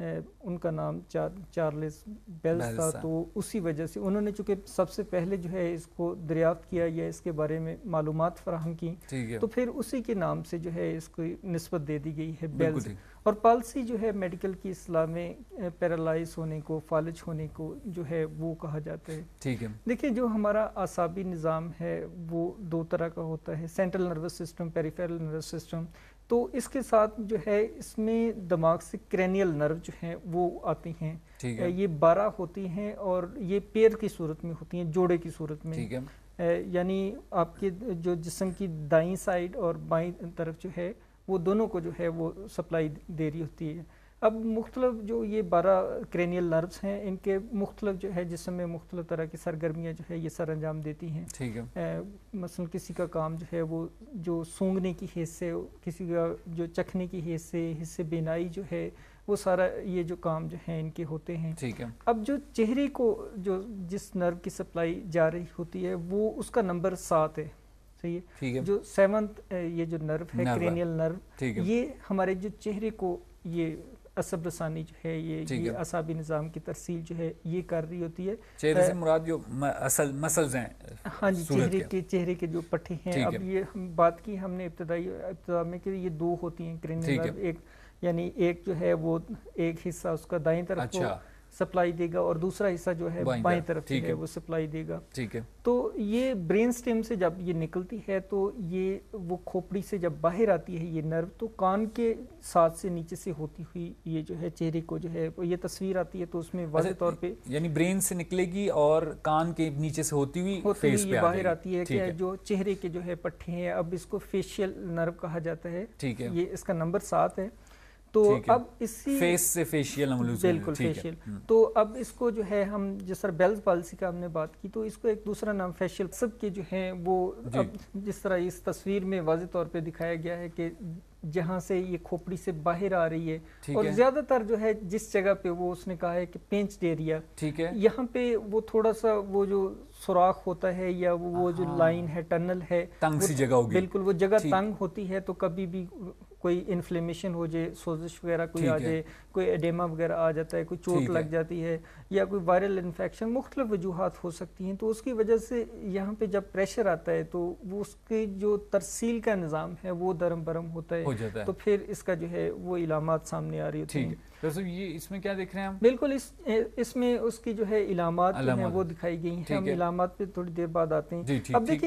ان کا نام چارلس بیلز تھا، تو اسی وجہ سے انہوں نے چونکہ سب سے پہلے جو ہے اس کو دریافت کیا یا اس کے بارے میں معلومات فراہم کی، تو پھر اسی کے نام سے جو ہے اس کو نسبت دے دی گئی ہے بیلز. اور پالسی جو ہے میڈیکل کی اصطلاح میں پیرالائز ہونے کو، فالج ہونے کو جو ہے وہ کہا جاتا ہے. ٹھیک ہے. دیکھیں جو ہمارا اعصابی نظام ہے وہ دو طرح کا ہوتا ہے، central nervous system, peripheral nervous system. تو اس کے ساتھ جو ہے اس میں دماغ سے کرینیل نرو جو ہیں وہ آتی ہیں. یہ 12 ہوتی ہیں اور یہ پیر کی صورت میں ہوتی ہیں، جوڑے کی صورت میں. یعنی آپ کے جو جسم کی دائیں سائڈ اور بائیں طرف جو ہے وہ دونوں کو جو ہے وہ سپلائی دے رہی ہوتی ہے. اب مختلف جو یہ 12 کرینیل نروز ہیں، ان کے مختلف جو ہے جسم میں مختلف طرح کی سرگرمیاں جو ہے یہ سر انجام دیتی ہیں. مثلا کسی کا کام جو ہے وہ جو سونگھنے کی حیث سے، کسی کا جو چکھنے کی حیث سے، حصے بینائی جو ہے وہ سارا یہ جو کام جو ہیں ان کے ہوتے ہیں. اب جو چہرے کو جو جس نرو کی سپلائی جا رہی ہوتی ہے وہ اس کا نمبر 7 ہے. صحیح ہے. جو 7th یہ جو نرو ہے کرینیل نرو، یہ ہمارے جو چہرے کو یہ عصب رسانی جو ہے یہ اعصابی نظام کی ترسیل جو ہے یہ کر رہی ہوتی ہے. چہرے سے مراد جو مسلز ہیں، ہاں جی، چہرے کے جو پٹھے ہیں. اب یہ بات کی ہم نے ابتدا میں کہ یہ 2 ہوتی ہیں کرینیل نرو. ایک یعنی ایک جو ہے وہ ایک حصہ اس کا دائیں طرف کو سپلائی دے گا اور دوسرا حصہ جو ہے بائیں طرف جو ہے وہ سپلائی دے گا. تو یہ برین سٹیم سے جب یہ نکلتی ہے تو یہ وہ کھوپڑی سے جب باہر آتی ہے یہ نرو، تو کان کے ساتھ سے نیچے سے ہوتی ہوئی یہ جو ہے چہرے کو جو ہے یہ تصویر آتی ہے. تو اس میں واضح طور پہ یعنی برین سے نکلے گی اور کان کے نیچے سے ہوتی ہوئی فیس پہ باہر آتی ہے کہ جو چہرے کے جو ہے پٹھے ہیں. اب اس کو فیشیل نرو کہا جاتا ہے. یہ اس کا نمبر 7 ہے. تو اب اسی فیس سے فیشیل، بالکل فیشیل. تو اب اس کو جو ہے ہم جس طرح بیلز پالسی کا ہم نے بات کی، تو اس کو ایک دوسرا نام فیشیل سب کے جو ہیں وہ اب جس طرح اس تصویر میں واضح طور پہ دکھایا گیا ہے کہ جہاں سے یہ کھوپڑی سے باہر آ رہی ہے اور زیادہ تر جو ہے جس جگہ پہ وہ اس نے کہا ہے کہ پینچڈ ایریا، یہاں پہ وہ تھوڑا سا وہ جو سوراخ ہوتا ہے یا وہ جو لائن ہے، ٹنل ہے، تنگ سی جگہ ہوگی. بالکل وہ جگہ تنگ ہوتی ہے. تو کبھی بھی کوئی انفلیمیشن ہو جائے، سوزش وغیرہ کوئی آ جائے، کوئی ایڈیما وغیرہ آ جاتا ہے، کوئی چوٹ لگ جاتی ہے یا کوئی وائرل انفیکشن، مختلف وجوہات ہو سکتی ہیں. تو اس کی وجہ سے یہاں پہ جب پریشر آتا ہے تو وہ اس کے جو ترسیل کا نظام ہے وہ درم برم ہوتا ہے. تو پھر اس کا جو ہے وہ علامات سامنے آ رہی ہوتی ہیں. یہ اس میں کیا دیکھ رہے ہیں ہم؟ بالکل اس میں اس کی جو ہے علامات جو ہیں وہ دکھائی گئی ہیں. ہم علامات پہ تھوڑی دیر بعد آتے ہیں. اب دیکھیں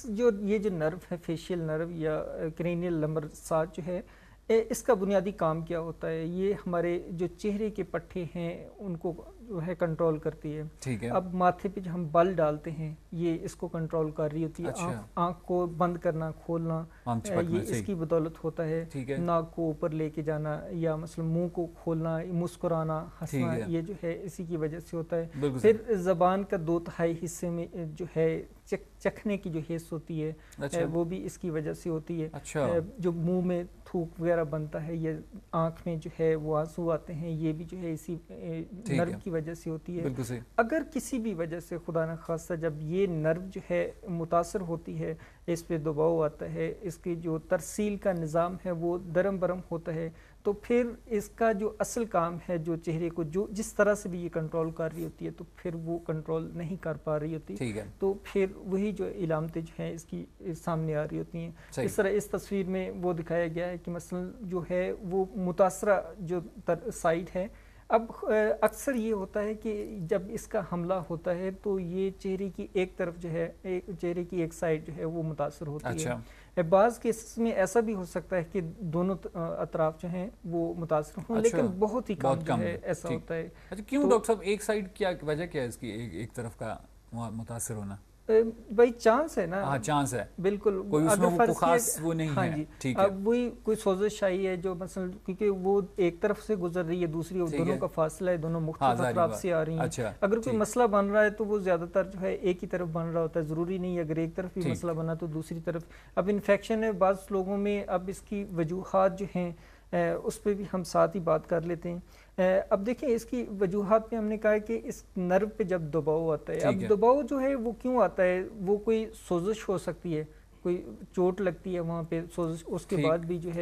یہ جو نرو ہے فیشیل نرو یا کرینیل نمبر 7 جو ہے، اس کا بنیادی کام کیا ہوتا ہے؟ یہ ہمارے جو چہرے کے پٹھے ہیں ان کو جو ہے کنٹرول کرتی ہے. اب ماتھے پہ جو ہم بل ڈالتے ہیں یہ اس کو کنٹرول کر رہی ہوتی ہے. آنکھ کو بند کرنا کھولنا یہ اس کی بدولت ہوتا ہے. ناک کو اوپر لے کے جانا یا مثلا منہ کو کھولنا، مسکرانا، ہنسنا، یہ جو ہے اسی کی وجہ سے ہوتا ہے. پھر زبان کا 2/3 حصے میں جو ہے چکھنے کی جو حص ہوتی ہے وہ بھی اس کی وجہ سے ہوتی ہے. جو منہ میں تھوک وغیرہ بنتا ہے، یہ آنکھ میں جو ہے وہ آنسو آتے ہیں، یہ بھی جو ہے اسی نرو کی وجہ سے ہوتی ہے. اگر کسی بھی وجہ سے خدا نخواستہ جب یہ نرو جو ہے متاثر ہوتی ہے، اس پہ دباؤ آتا ہے، اس کی جو ترسیل کا نظام ہے وہ درم برم ہوتا ہے، تو پھر اس کا جو اصل کام ہے جو چہرے کو جو جس طرح سے بھی یہ کنٹرول کر رہی ہوتی ہے تو پھر وہ کنٹرول نہیں کر پا رہی ہوتی. تو پھر وہی جو علامتیں جو ہیں اس کی سامنے آ رہی ہوتی ہیں. اس طرح اس تصویر میں وہ دکھایا گیا ہے کہ مثلا جو ہے وہ متاثرہ جو سائڈ ہے. اب اکثر یہ ہوتا ہے کہ جب اس کا حملہ ہوتا ہے تو یہ چہرے کی ایک طرف جو ہے چہرے کی ایک سائڈ جو ہے وہ متاثر ہوتی ہے. بعض کیسز میں ایسا بھی ہو سکتا ہے کہ دونوں اطراف جو ہیں وہ متاثر ہوں، لیکن بہت ہی کم جو ہے ایسا ہوتا ہے. کیوں ڈاکٹر صاحب ایک سائڈ کیا وجہ کیا ہے اس کی ایک طرف کا متاثر ہونا؟ بھائی چانس ہے نا. ہاں چانس ہے بالکل. کوئی اس میں وہ خاص وہ نہیں ہے. ہاں جی. اب وہی کوئی سوزش آئی ہے جو مثلا کیونکہ وہ ایک طرف سے گزر رہی ہے، دوسری دونوں کا فاصلہ ہے، دونوں مختلف اطراف سے آ رہی ہیں. اگر کوئی مسئلہ بن رہا ہے تو وہ زیادہ تر جو ہے ایک ہی طرف بن رہا ہوتا ہے، ضروری نہیں اگر ایک طرف بھی مسئلہ بنا تو دوسری طرف. اب انفیکشن ہے بعض لوگوں میں، اب اس کی وجوہات جو ہیں اس پہ بھی ہم ساتھ ہی بات کر لیتے ہیں. اب دیکھیں اس کی وجوہات میں ہم نے کہا کہ اس نرو پہ جب دباؤ آتا ہے، اب دباؤ جو ہے وہ کیوں آتا ہے؟ وہ کوئی سوزش ہو سکتی ہے، کوئی چوٹ لگتی ہے وہاں پہ سوزش، اس کے بعد بھی جو ہے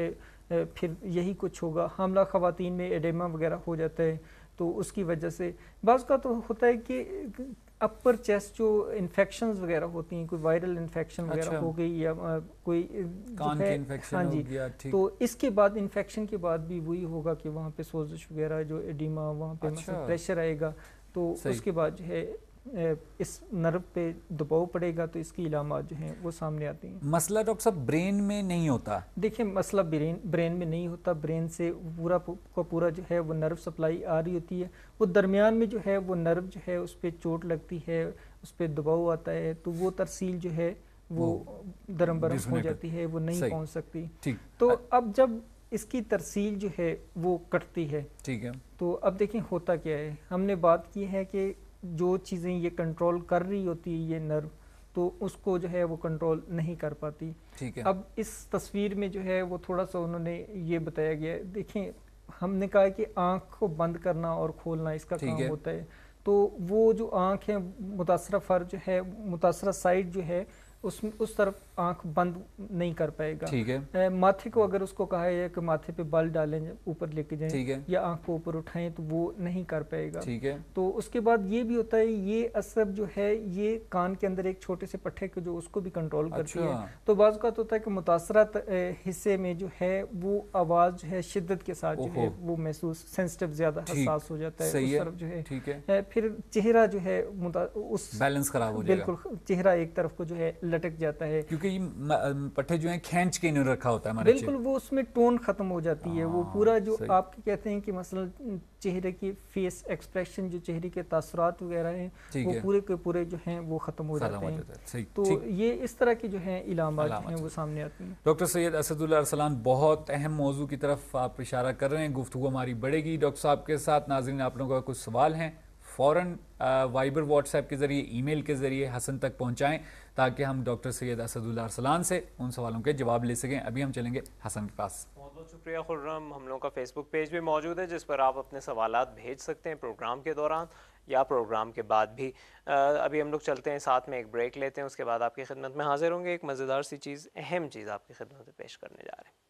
پھر یہی کچھ ہوگا. حاملہ خواتین میں ایڈیما وغیرہ ہو جاتا ہے تو اس کی وجہ سے بعض کا تو ہوتا ہے کہ اپر چیسٹ جو انفیکشنز وغیرہ ہوتی ہیں, کوئی وائرل انفیکشن وغیرہ ہو گئی یا کوئی کان کی انفیکشن ہو گیا, تو اس کے بعد انفیکشن کے بعد بھی وہی ہوگا کہ وہاں پہ سوزش وغیرہ, جو ایڈیما, وہاں پہ مثلا پریشر آئے گا تو اس کے بعد جو ہے اس نرو پہ دباؤ پڑے گا تو اس کی علامات جو ہیں وہ سامنے آتی ہیں. مسئلہ ڈاکٹر صاحب برین میں نہیں ہوتا؟ دیکھیں مسئلہ برین میں نہیں ہوتا. برین سے پورا کا پورا جو ہے وہ نرو سپلائی آ رہی ہوتی ہے, وہ درمیان میں جو ہے وہ نرو جو ہے اس پہ چوٹ لگتی ہے, اس پہ دباؤ آتا ہے تو وہ ترسیل جو ہے وہ درم برم ہو جاتی ہے, وہ نہیں پہنچ سکتی. تو اب جب اس کی ترسیل جو ہے وہ کٹتی ہے, ٹھیک ہے, تو اب دیکھیں ہوتا کیا ہے. ہم نے بات کی ہے کہ جو چیزیں یہ کنٹرول کر رہی ہوتی ہے یہ نرو, تو اس کو جو ہے وہ کنٹرول نہیں کر پاتی. اب اس تصویر میں جو ہے وہ تھوڑا سا انہوں نے یہ بتایا گیا ہے. دیکھیں ہم نے کہا کہ آنکھ کو بند کرنا اور کھولنا اس کا کام ہوتا ہے, تو وہ جو آنکھ ہے متاثرہ فرد جو ہے, متاثرہ سائڈ جو ہے اس طرف آنکھ بند نہیں کر پائے گا. ٹھیک ہے, ماتھے کو اگر اس کو کہا ہے کہ ماتھے پہ بال ڈالیں اوپر لے کے جائیں, ٹھیک ہے, یا آنکھ کو اوپر اٹھائیں, تو وہ نہیں کر پائے گا. ٹھیک ہے. تو اس کے بعد یہ بھی ہوتا ہے, یہ عصب جو ہے یہ کان کے اندر ایک چھوٹے سے پٹھے کو جو اس کو بھی کنٹرول کرتی ہے. تو بعض اوقات ہوتا ہے کہ متاثرہ حصے میں جو ہے وہ آواز جو ہے شدت کے ساتھ جو ہے وہ محسوس, سینسٹیو, زیادہ حساس ہو جاتا ہے اس طرف جو ہے. پھر چہرہ جو ہے اس بیلنس خراب ہو جائے گا, بالکل چہرہ ایک طرف کو جو ہے لٹک جاتا ہے, کیونکہ یہ پٹھے جو ہیں کھینچ کے انہوں نے رکھا ہوتا ہے ہمارے. بالکل, وہ اس میں ٹون ختم ہو جاتی ہے. وہ پورا جو آپ کہتے ہیں کہ مثلا چہرے کی فیس ایکسپریشن, جو چہرے کے تاثرات وغیرہ ہیں وہ پورے کے پورے جو ہیں وہ ختم ہو جاتے ہیں. تو یہ اس طرح کی جو ہیں علامات ہیں وہ سامنے آتی ہیں. ڈاکٹر سید اسد اللہ ارسلان, بہت اہم موضوع کی طرف آپ اشارہ کر رہے ہیں, گفتگو ہماری بڑھے گی ڈاکٹر صاحب کے ساتھ. ناظرین, آپ لوگوں کا کچھ سوال ہیں فوراً وائبر واٹس ایپ کے ذریعے, ای میل کے ذریعے حسن تک پہنچائیں تاکہ ہم ڈاکٹر سید اسد اللہ ارسلان سے ان سوالوں کے جواب لے سکیں. ابھی ہم چلیں گے حسن کے پاس. بہت بہت شکریہ خرم. ہم لوگوں کا فیس بک پیج بھی موجود ہے جس پر آپ اپنے سوالات بھیج سکتے ہیں پروگرام کے دوران یا پروگرام کے بعد بھی. ابھی ہم لوگ چلتے ہیں, ساتھ میں ایک بریک لیتے ہیں, اس کے بعد آپ کی خدمت میں حاضر ہوں گے. ایک مزیدار سی چیز, اہم چیز آپ کی خدمت میں پیش کرنے جا رہے ہیں.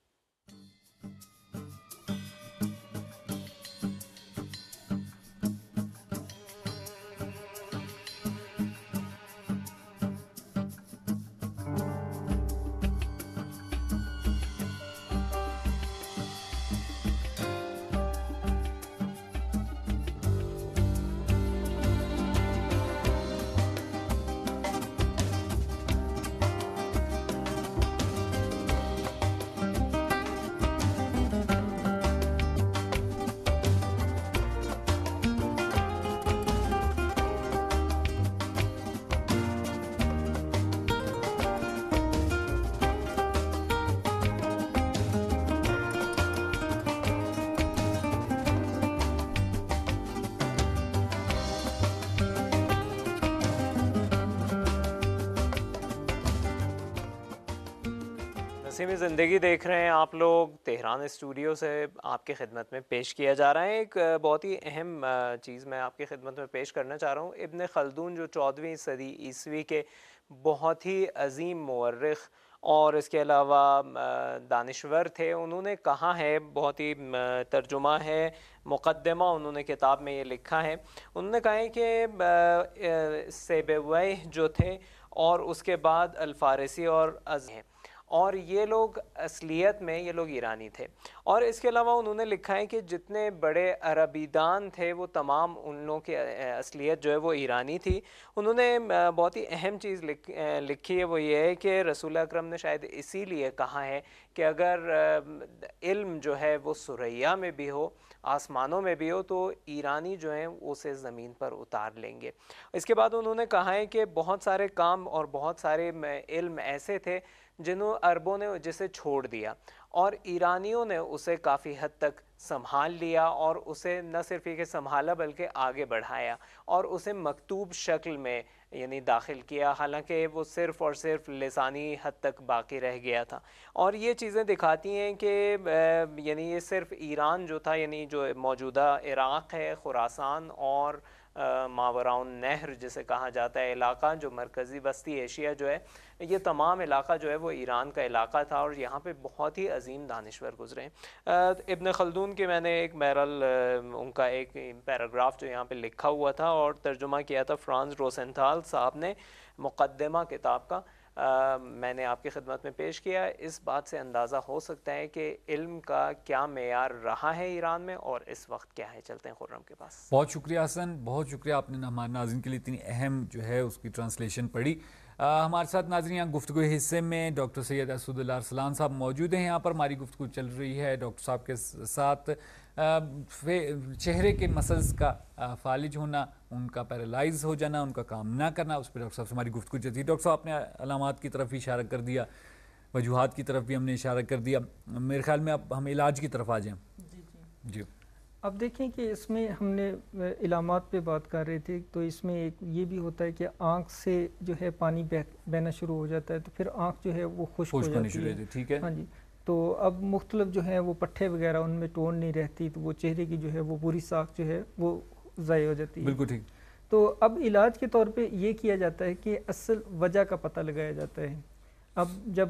نسیم زندگی دیکھ رہے ہیں آپ لوگ, تہران اسٹوڈیو سے آپ کی خدمت میں پیش کیا جا رہا ہے. ایک بہت ہی اہم چیز میں آپ کی خدمت میں پیش کرنا چاہ رہا ہوں. ابن خلدون جو 14ویں صدی عیسوی کے بہت ہی عظیم مورخ اور اس کے علاوہ دانشور تھے, انہوں نے کہا ہے, بہت ہی ترجمہ ہے, مقدمہ انہوں نے کتاب میں یہ لکھا ہے. انہوں نے کہا ہے کہ سیبویہ جو تھے اور اس کے بعد الفارسی اور ہیں, اور یہ لوگ اصلیت میں یہ لوگ ایرانی تھے. اور اس کے علاوہ انہوں نے لکھا ہے کہ جتنے بڑے عربی دان تھے وہ تمام ان لوگوں کی اصلیت جو ہے وہ ایرانی تھی. انہوں نے بہت ہی اہم چیز لکھی ہے, وہ یہ ہے کہ رسول اکرم نے شاید اسی لیے کہا ہے کہ اگر علم جو ہے وہ ثریا میں بھی ہو, آسمانوں میں بھی ہو, تو ایرانی جو ہیں اسے زمین پر اتار لیں گے. اس کے بعد انہوں نے کہا ہے کہ بہت سارے کام اور بہت سارے علم ایسے تھے جنہوں عربوں نے جسے چھوڑ دیا, اور ایرانیوں نے اسے کافی حد تک سنبھال لیا, اور اسے نہ صرف یہ کہ سنبھالا بلکہ آگے بڑھایا اور اسے مکتوب شکل میں یعنی داخل کیا, حالانکہ وہ صرف اور صرف لسانی حد تک باقی رہ گیا تھا. اور یہ چیزیں دکھاتی ہیں کہ یعنی یہ صرف ایران جو تھا, یعنی جو موجودہ عراق ہے, خراسان اور ماوراء النہر جسے کہا جاتا ہے علاقہ، جو مرکزی وسطی ایشیا جو ہے، یہ تمام علاقہ جو ہے وہ ایران کا علاقہ تھا، اور یہاں پہ بہت ہی عظیم دانشور گزرے ہیں۔ ابن خلدون کے میں نے ایک بہرحال ان کا ایک پیراگراف جو یہاں پہ لکھا ہوا تھا اور ترجمہ کیا تھا فرانز روسنتھال صاحب نے، مقدمہ کتاب کا، میں نے آپ کی خدمت میں پیش کیا۔ اس بات سے اندازہ ہو سکتا ہے کہ علم کا کیا معیار رہا ہے ایران میں اور اس وقت کیا ہے۔ چلتے ہیں خرم کے پاس۔ بہت شکریہ حسن، بہت شکریہ، آپ نے ہمارے ناظرین کے لیے اتنی اہم جو ہے اس کی ٹرانسلیشن پڑھی۔ ہمارے ساتھ ناظرین یہاں گفتگو حصے میں ڈاکٹر سید اسد اللہ ارسلان صاحب موجود ہیں۔ یہاں پر ہماری گفتگو چل رہی ہے ڈاکٹر صاحب کے ساتھ چہرے کے مسلز کا فالج ہونا، ان کا پیرالائز ہو جانا، ان کا کام نہ کرنا، اس پہ ڈاکٹر صاحب سے ہماری گفتگو چلتی ہے۔ ڈاکٹر صاحب آپ نے علامات کی طرف بھی اشارہ کر دیا، وجوہات کی طرف بھی ہم نے اشارہ کر دیا، میرے خیال میں اب ہم علاج کی طرف آ جائیں۔ جی اب دیکھیں کہ اس میں ہم نے علامات پہ بات کر رہے تھے، تو اس میں ایک یہ بھی ہوتا ہے کہ آنکھ سے جو ہے پانی بہنا شروع ہو جاتا ہے، تو پھر آنکھ جو ہے وہ خشک ہو جاتی ہے۔ ٹھیک ہے، ہاں جی، تو اب مختلف جو ہے وہ پٹھے وغیرہ ان میں ٹون نہیں رہتی، تو وہ چہرے کی جو ہے وہ پوری ساکھ جو ہے وہ ضائع ہو جاتی ہے۔ بالکل ٹھیک۔ تو اب علاج کے طور پہ یہ کیا جاتا ہے کہ اصل وجہ کا پتہ لگایا جاتا ہے۔ اب جب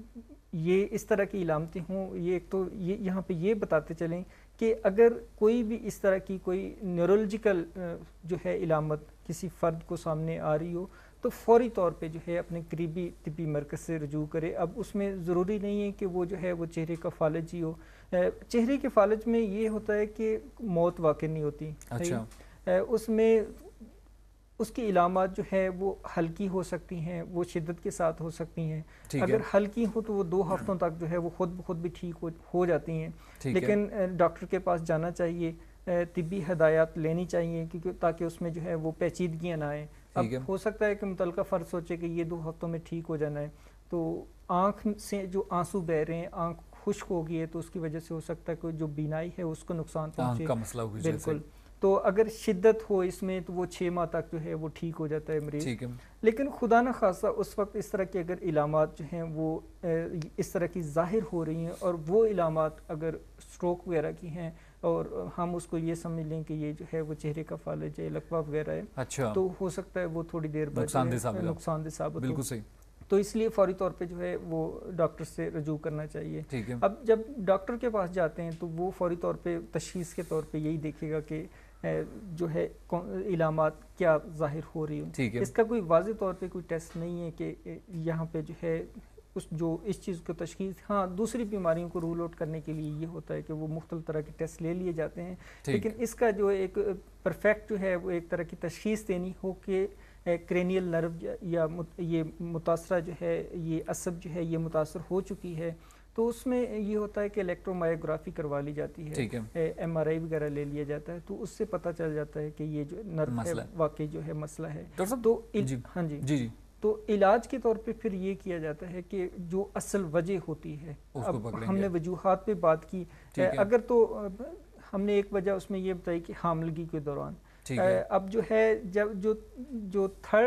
یہ اس طرح کی علامتیں ہوں، یہ ایک تو یہاں پہ یہ بتاتے چلیں کہ اگر کوئی بھی اس طرح کی کوئی نیورولوجیکل جو ہے علامت کسی فرد کو سامنے آ رہی ہو، تو فوری طور پہ جو ہے اپنے قریبی طبی مرکز سے رجوع کرے۔ اب اس میں ضروری نہیں ہے کہ وہ جو ہے وہ چہرے کا فالج ہی ہو۔ چہرے کے فالج میں یہ ہوتا ہے کہ موت واقع نہیں ہوتی، اس میں اس کی علامات جو ہے وہ ہلکی ہو سکتی ہیں، وہ شدت کے ساتھ ہو سکتی ہیں۔ اگر ہلکی ہو تو وہ 2 ہفتوں تک جو ہے وہ خود بخود بھی ٹھیک ہو جاتی ہیں، لیکن ڈاکٹر کے پاس جانا چاہیے، طبی ہدایات لینی چاہیے، کیونکہ تاکہ اس میں جو ہے وہ پیچیدگیاں نہ آئیں۔ اب ہو سکتا ہے کہ متعلقہ فرد سوچے کہ یہ 2 ہفتوں میں ٹھیک ہو جانا ہے، تو آنکھ سے جو آنسو بہ رہے ہیں، آنکھ خشک ہو گئی ہے، تو اس کی وجہ سے ہو سکتا ہے کہ جو بینائی ہے اس کو نقصان پہنچے۔ بالکل، تو اگر شدت ہو اس میں تو وہ 6 ماہ تک جو ہے وہ ٹھیک ہو جاتا ہے مریض۔ لیکن خدا نہ خاصہ اس وقت اس طرح کی اگر علامات جو ہیں وہ اس طرح کی ظاہر ہو رہی ہیں، اور وہ علامات اگر سٹروک وغیرہ کی ہیں، اور ہم اس کو یہ سمجھ لیں کہ یہ جو ہے وہ چہرے کا فالج ہے، لقوہ وغیرہ ہے، تو ہو سکتا ہے وہ تھوڑی دیر بعد نقصان دہ ثابت ہو۔ بالکل صحیح۔ تو اس لیے فوری طور پہ جو ہے وہ ڈاکٹر سے رجوع کرنا چاہیے۔ اب جب ڈاکٹر کے پاس جاتے ہیں تو وہ فوری طور پہ تشخیص کے طور پہ یہی دیکھے گا کہ جو ہے علامات کیا ظاہر ہو رہی ہوں۔ اس کا کوئی واضح طور پہ کوئی ٹیسٹ نہیں ہے کہ یہاں پہ جو ہے اس چیز کو تشخیص، ہاں دوسری بیماریوں کو رول آؤٹ کرنے کے لیے یہ ہوتا ہے کہ وہ مختلف طرح کے ٹیسٹ لے لیے جاتے ہیں، لیکن اس کا جو ایک پرفیکٹ جو ہے وہ ایک طرح کی تشخیص دینی ہو کہ کرینیل نرو یا یہ متاثرہ جو ہے، یہ عصب جو ہے یہ متاثر ہو چکی ہے، تو اس میں یہ ہوتا ہے کہ الیکٹرو مایوگرافی کروا لی جاتی ہے، ایم آر آئی وغیرہ لے لیا جاتا ہے، تو اس سے پتہ چل جاتا ہے کہ یہ جو نرو ہے واقعی جو ہے مسئلہ ہے۔ تو ہاں جی، تو علاج کے طور پہ پھر یہ کیا جاتا ہے کہ جو اصل وجہ ہوتی ہے، اب ہم نے وجوہات پہ بات کی، اگر تو ہم نے ایک وجہ اس میں یہ بتائی کہ حاملگی کے دوران، اب جو ہے جب جو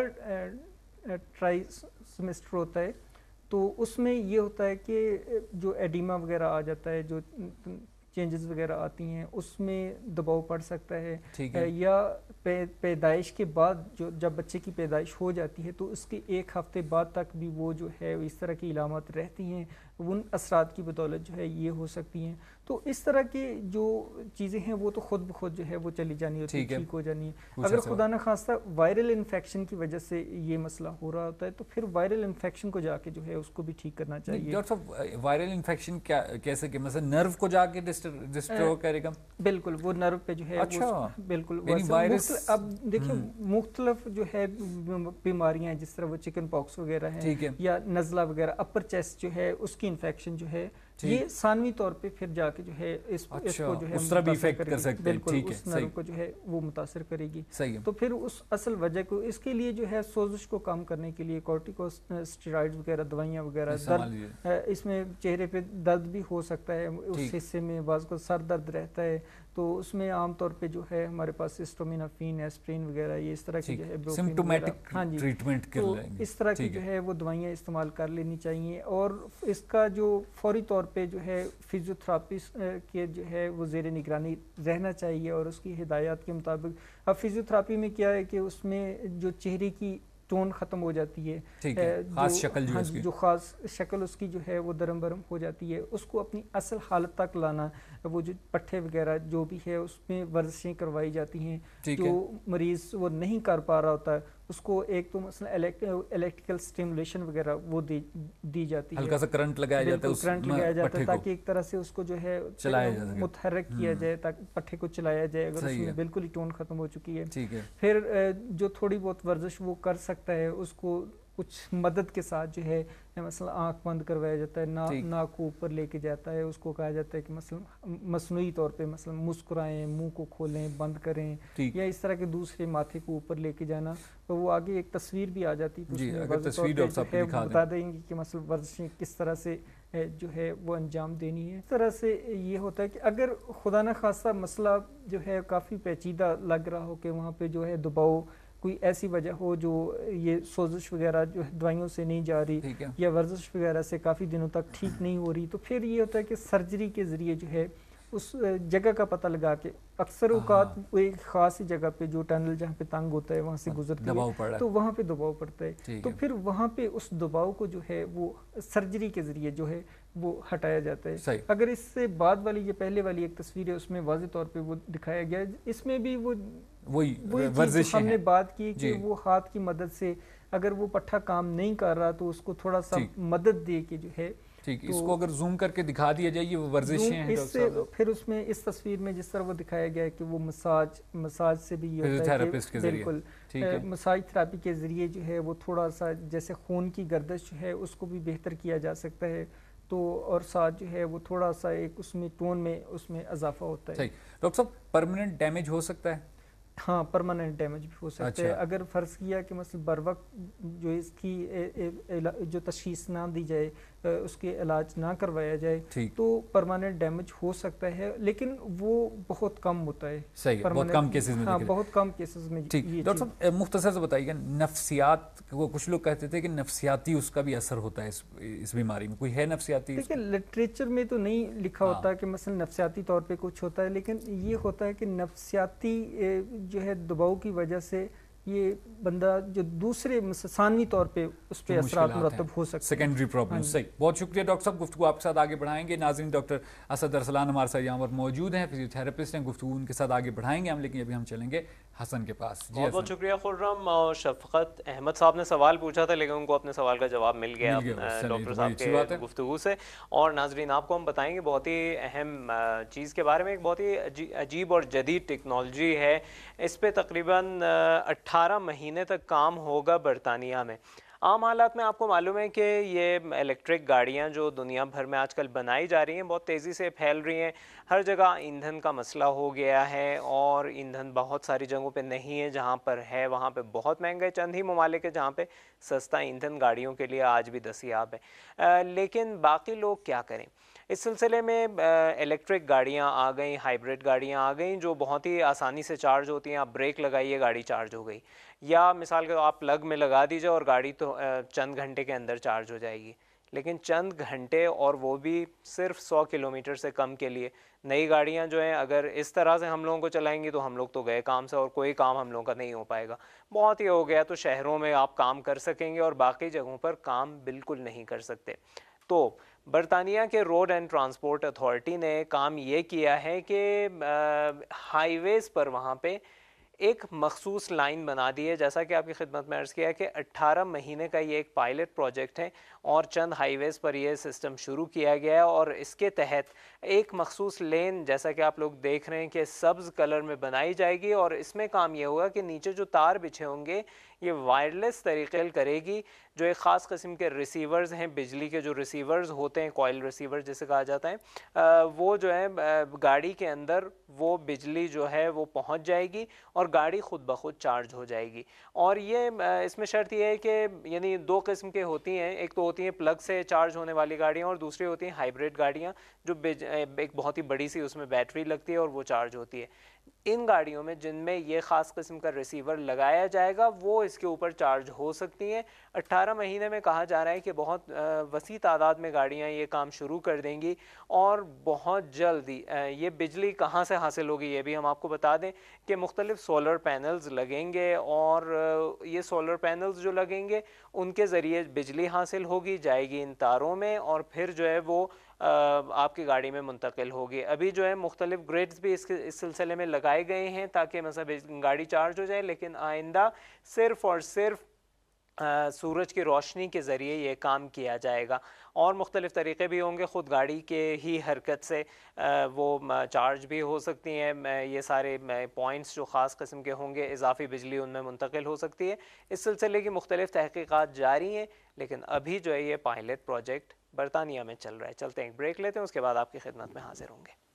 3rd ٹرائی سیمسٹر ہوتا ہے تو اس میں یہ ہوتا ہے کہ جو ایڈیما وغیرہ آ جاتا ہے، جو چینجز وغیرہ آتی ہیں، اس میں دباؤ پڑ سکتا ہے، یا پیدائش کے بعد جب بچے کی پیدائش ہو جاتی ہے تو اس کے 1 ہفتے بعد تک بھی وہ جو ہے اس طرح کی علامات رہتی ہیں، ان اثرات کی بدولت جو ہے یہ ہو سکتی ہیں۔ تو اس طرح کی جو چیزیں ہیں وہ تو خود بخود جو ہے وہ چلی جانی ہوتی ہے، ٹھیک ہو جانی ہے۔ اگر خدا نہ خواستہ وائرل انفیکشن کی وجہ سے یہ مسئلہ ہو رہا ہوتا ہے تو پھر وائرل انفیکشن کو جا کے جو ہے اس کو بھی ٹھیک کرنا چاہیے۔ ڈاکٹر صاحب وائرل انفیکشن کیسے کہ مثلا نرو کو جا کے ڈسٹرو کرے گا؟ بالکل، وہ نرو پہ جو ہے بالکل اب دیکھیں مختلف جو ہے بیماریاں ہیں، جس طرح وہ چکن پاکس وغیرہ ہیں یا نزلہ وغیرہ، اپر چیسٹ جو ہے اس کی انفیکشن جو ہے یہ ثانوی طور پہ پھر جا کے جو ہے اس کو جو ہے بالکل اس نرو کو جو ہے وہ متاثر کرے گی۔ تو پھر اس اصل وجہ کو، اس کے لیے جو ہے سوزش کو کم کرنے کے لیے کورٹیکو اسٹیرائڈز وغیرہ دوائیاں وغیرہ، درد اس میں چہرے پہ درد بھی ہو سکتا ہے، اس حصے میں بعض کو سر درد رہتا ہے تو اس میں عام طور پہ جو ہے ہمارے پاس اسٹامینوفین، ایسپرین وغیرہ یہ اس طرح کی جو ہے سمپٹومیٹک ٹریٹمنٹ کے تو اس طرح کی جو ہے وہ دوائیاں استعمال کر لینی چاہیے. اور اس کا جو فوری طور پہ جو ہے فزیو تھراپسٹ کے جو ہے وہ زیر نگرانی رہنا چاہیے اور اس کی ہدایات کے مطابق. اب فزیو تھراپی میں کیا ہے کہ اس میں جو چہرے کی ٹون ختم ہو جاتی ہے، خاص شکل جو خاص شکل اس کی جو ہے وہ درم برم ہو جاتی ہے، اس کو اپنی اصل حالت تک لانا. وہ جو پٹھے وغیرہ جو بھی ہے اس میں ورزشیں کروائی جاتی ہیں. جو مریض وہ نہیں کر پا رہا ہوتا ہے اس کو ایک تو مثلا الیکٹریکل سٹیمولیشن وغیرہ وہ دی جاتی ہے، ہلکا سا کرنٹ لگایا جاتا ہے، کرنٹ لگایا جاتا ہے تاکہ ایک طرح سے اس کو جو ہے متحرک کیا جائے تاکہ پٹھے کو چلایا جائے اگر اس میں بالکل ہی ٹون ختم ہو چکی ہے. پھر جو تھوڑی بہت ورزش وہ کر سکتا ہے اس کو کچھ مدد کے ساتھ جو ہے مثلا آنکھ بند کروایا جاتا ہے، ناک کو اوپر لے کے جاتا ہے، اس کو کہا جاتا ہے کہ مثلا مصنوعی طور پہ مثلا مسکرائیں، منہ کو کھولیں، بند کریں، یا اس طرح کے دوسرے ماتھے کو اوپر لے کے جانا. تو وہ آگے ایک تصویر بھی آ جاتی ہے، بتا دیں گے کہ مثلا ورزشیں کس طرح سے جو ہے وہ انجام دینی ہے. اس طرح سے یہ ہوتا ہے کہ اگر خدا نہ خواستہ مسئلہ جو ہے کافی پیچیدہ لگ رہا ہو کہ وہاں پہ جو ہے دباؤ کوئی ایسی وجہ ہو جو یہ سوزش وغیرہ جو دوائیوں سے نہیں جا رہی یا ورزش وغیرہ سے کافی دنوں تک ٹھیک نہیں ہو رہی، تو پھر یہ ہوتا ہے کہ سرجری کے ذریعے جو ہے اس جگہ کا پتہ لگا کے اکثر اوقات وہ ایک خاص جگہ پہ جو ٹنل جہاں پہ تنگ ہوتا ہے وہاں سے گزرتی ہے تو وہاں پہ دباؤ پڑتا ہے، تو پھر وہاں پہ اس دباؤ کو جو ہے وہ سرجری کے ذریعے جو ہے وہ ہٹایا جاتا ہے. اگر اس سے بعد والی یہ پہلے والی ایک تصویر ہے اس میں واضح طور پہ وہ دکھایا گیا ہے، اس میں بھی وہی ورزش ہم نے بات کی کہ وہ ہاتھ کی مدد سے اگر وہ پٹھا کام نہیں کر رہا تو اس کو تھوڑا سا مدد دے کے جو ہے اس کو اگر زوم کر کے دکھا دیا جائے یہ ورزشیں ہیں. پھر اس میں اس تصویر میں جس طرح وہ دکھایا گیا ہے کہ وہ مساج سے بھی یہ ہوتا ہے کہ بالکل مساج تھراپی کے ذریعے جو ہے وہ تھوڑا سا جیسے خون کی گردش جو ہے اس کو بھی بہتر کیا جا سکتا ہے، تو اور ساتھ جو ہے وہ تھوڑا سا ایک اس میں ٹون میں اس میں اضافہ ہوتا ہے. ڈاکٹر صاحب پرماننٹ ڈیمیج ہو سکتا ہے؟ ہاں پرماننٹ ڈیمیج بھی ہو سکتا ہے اگر فرض کیا کہ مثلا بر وقت جو اس کی جو تشخیص نہ دی جائے، اس کے علاج نہ کروایا جائے تو پرماننٹ ڈیمیج ہو سکتا ہے، لیکن وہ بہت کم ہوتا ہے. صحیح، بہت کم کیسز میں. ہاں بہت کم کیسز میں. ڈاکٹر صاحب مختصر سے بتائیے گا نفسیات کو، کچھ لوگ کہتے تھے کہ نفسیاتی اس کا بھی اثر ہوتا ہے اس بیماری میں، کوئی ہے نفسیاتی؟ دیکھیں لٹریچر میں تو نہیں لکھا ہوتا کہ مثلا نفسیاتی طور پہ کچھ ہوتا ہے، لیکن یہ ہوتا ہے کہ نفسیاتی جو ہے دباؤ کی وجہ سے یہ بندہ جو دوسرے ثانوی طور پہ اس پہ اثرات مرتب ہو سکتے ہیں، سیکنڈری پرابلم. صحیح، بہت شکریہ ڈاکٹر صاحب. گفتگو آپ کے ساتھ آگے بڑھائیں گے. ناظرین ڈاکٹر اسد ارسلان ہمارے ساتھ یہاں پر موجود ہیں، فزیو تھراپسٹ ہیں. گفتگو ان کے ساتھ آگے بڑھائیں گے ہم، لیکن ابھی ہم چلیں گے حسن کے پاس. بہت بہت شکریہ خرم. شفقت احمد صاحب نے سوال پوچھا تھا لیکن ان کو اپنے سوال کا جواب مل گیا ڈاکٹر صاحب کے گفتگو سے. اور ناظرین آپ کو ہم بتائیں گے بہت ہی اہم چیز کے بارے میں، ایک بہت ہی عجیب اور جدید ٹیکنالوجی ہے. اس پہ تقریباً 18 مہینے تک کام ہوگا برطانیہ میں. عام حالات میں آپ کو معلوم ہے کہ یہ الیکٹرک گاڑیاں جو دنیا بھر میں آج کل بنائی جا رہی ہیں بہت تیزی سے پھیل رہی ہیں. ہر جگہ ایندھن کا مسئلہ ہو گیا ہے اور ایندھن بہت ساری جگہوں پہ نہیں ہے، جہاں پر ہے وہاں پہ بہت مہنگا ہے. چند ہی ممالک ہے جہاں پہ سستا ایندھن گاڑیوں کے لیے آج بھی دستیاب ہے. لیکن باقی لوگ کیا کریں؟ اس سلسلے میں الیکٹرک گاڑیاں آ گئیں، ہائیبرڈ گاڑیاں آ گئیں جو بہت ہی آسانی سے چارج ہوتی ہیں. آپ بریک لگائیے گاڑی چارج ہو گئی، یا مثال کے آپ پلگ میں لگا دیجئے اور گاڑی تو چند گھنٹے کے اندر چارج ہو جائے گی. لیکن چند گھنٹے اور وہ بھی صرف 100 کلومیٹر سے کم کے لیے. نئی گاڑیاں جو ہیں اگر اس طرح سے ہم لوگوں کو چلائیں گی تو ہم لوگ تو گئے کام سے اور کوئی کام ہم لوگوں کا نہیں ہو پائے گا. بہت ہی ہو گیا تو شہروں میں آپ کام کر سکیں گے اور باقی جگہوں پر کام بالکل نہیں کر سکتے. تو برطانیہ کے روڈ اینڈ ٹرانسپورٹ اتھارٹی نے کام یہ کیا ہے کہ ہائی ویز پر وہاں پہ ایک مخصوص لائن بنا دی ہے. جیسا کہ آپ کی خدمت میں عرض کیا کہ 18 مہینے کا یہ ایک پائلٹ پروجیکٹ ہے اور چند ہائی ویز پر یہ سسٹم شروع کیا گیا ہے. اور اس کے تحت ایک مخصوص لین جیسا کہ آپ لوگ دیکھ رہے ہیں کہ سبز کلر میں بنائی جائے گی. اور اس میں کام یہ ہوگا کہ نیچے جو تار بچھے ہوں گے یہ وائرلیس طریقے کرے گی. جو ایک خاص قسم کے ریسیورز ہیں، بجلی کے جو ریسیورز ہوتے ہیں، کوائل ریسیور جسے کہا جاتا ہے، وہ جو ہے گاڑی کے اندر وہ بجلی جو ہے وہ پہنچ جائے گی اور اور گاڑی خود بخود چارج ہو جائے گی. اور یہ اس میں شرط یہ ہے کہ یعنی دو قسم کے ہوتی ہیں, ایک تو ہوتی ہیں پلگ سے چارج ہونے والی گاڑیاں اور دوسری ہوتی ہیں ہائیبریڈ گاڑیاں جو ایک بہت ہی بڑی سی اس میں بیٹری لگتی ہے اور وہ چارج ہوتی ہے. ان گاڑیوں میں جن میں یہ خاص قسم کا ریسیور لگایا جائے گا وہ اس کے اوپر چارج ہو سکتی ہیں. 18 مہینے میں کہا جا رہا ہے کہ بہت وسیع تعداد میں گاڑیاں یہ کام شروع کر دیں گی اور بہت جلدی یہ بجلی کہاں سے حاصل ہوگی یہ بھی ہم آپ کو بتا دیں کہ مختلف سولر پینلز لگیں گے اور یہ سولر پینلز جو لگیں گے ان کے ذریعے بجلی حاصل ہوگی, جائے گی ان تاروں میں اور پھر جو ہے وہ آپ کی گاڑی میں منتقل ہوگی. ابھی جو ہے مختلف گریڈز بھی اس سلسلے میں لگائے گئے ہیں تاکہ مثلا گاڑی چارج ہو جائے, لیکن آئندہ صرف اور صرف سورج کی روشنی کے ذریعے یہ کام کیا جائے گا. اور مختلف طریقے بھی ہوں گے, خود گاڑی کے ہی حرکت سے وہ چارج بھی ہو سکتی ہیں, یہ سارے پوائنٹس جو خاص قسم کے ہوں گے اضافی بجلی ان میں منتقل ہو سکتی ہے. اس سلسلے کی مختلف تحقیقات جاری ہیں لیکن ابھی جو ہے یہ پائلٹ پروجیکٹ برطانیہ میں چل رہا ہے. چلتے ہیں ایک بریک لیتے ہیں, اس کے بعد آپ کی خدمت میں حاضر ہوں گے.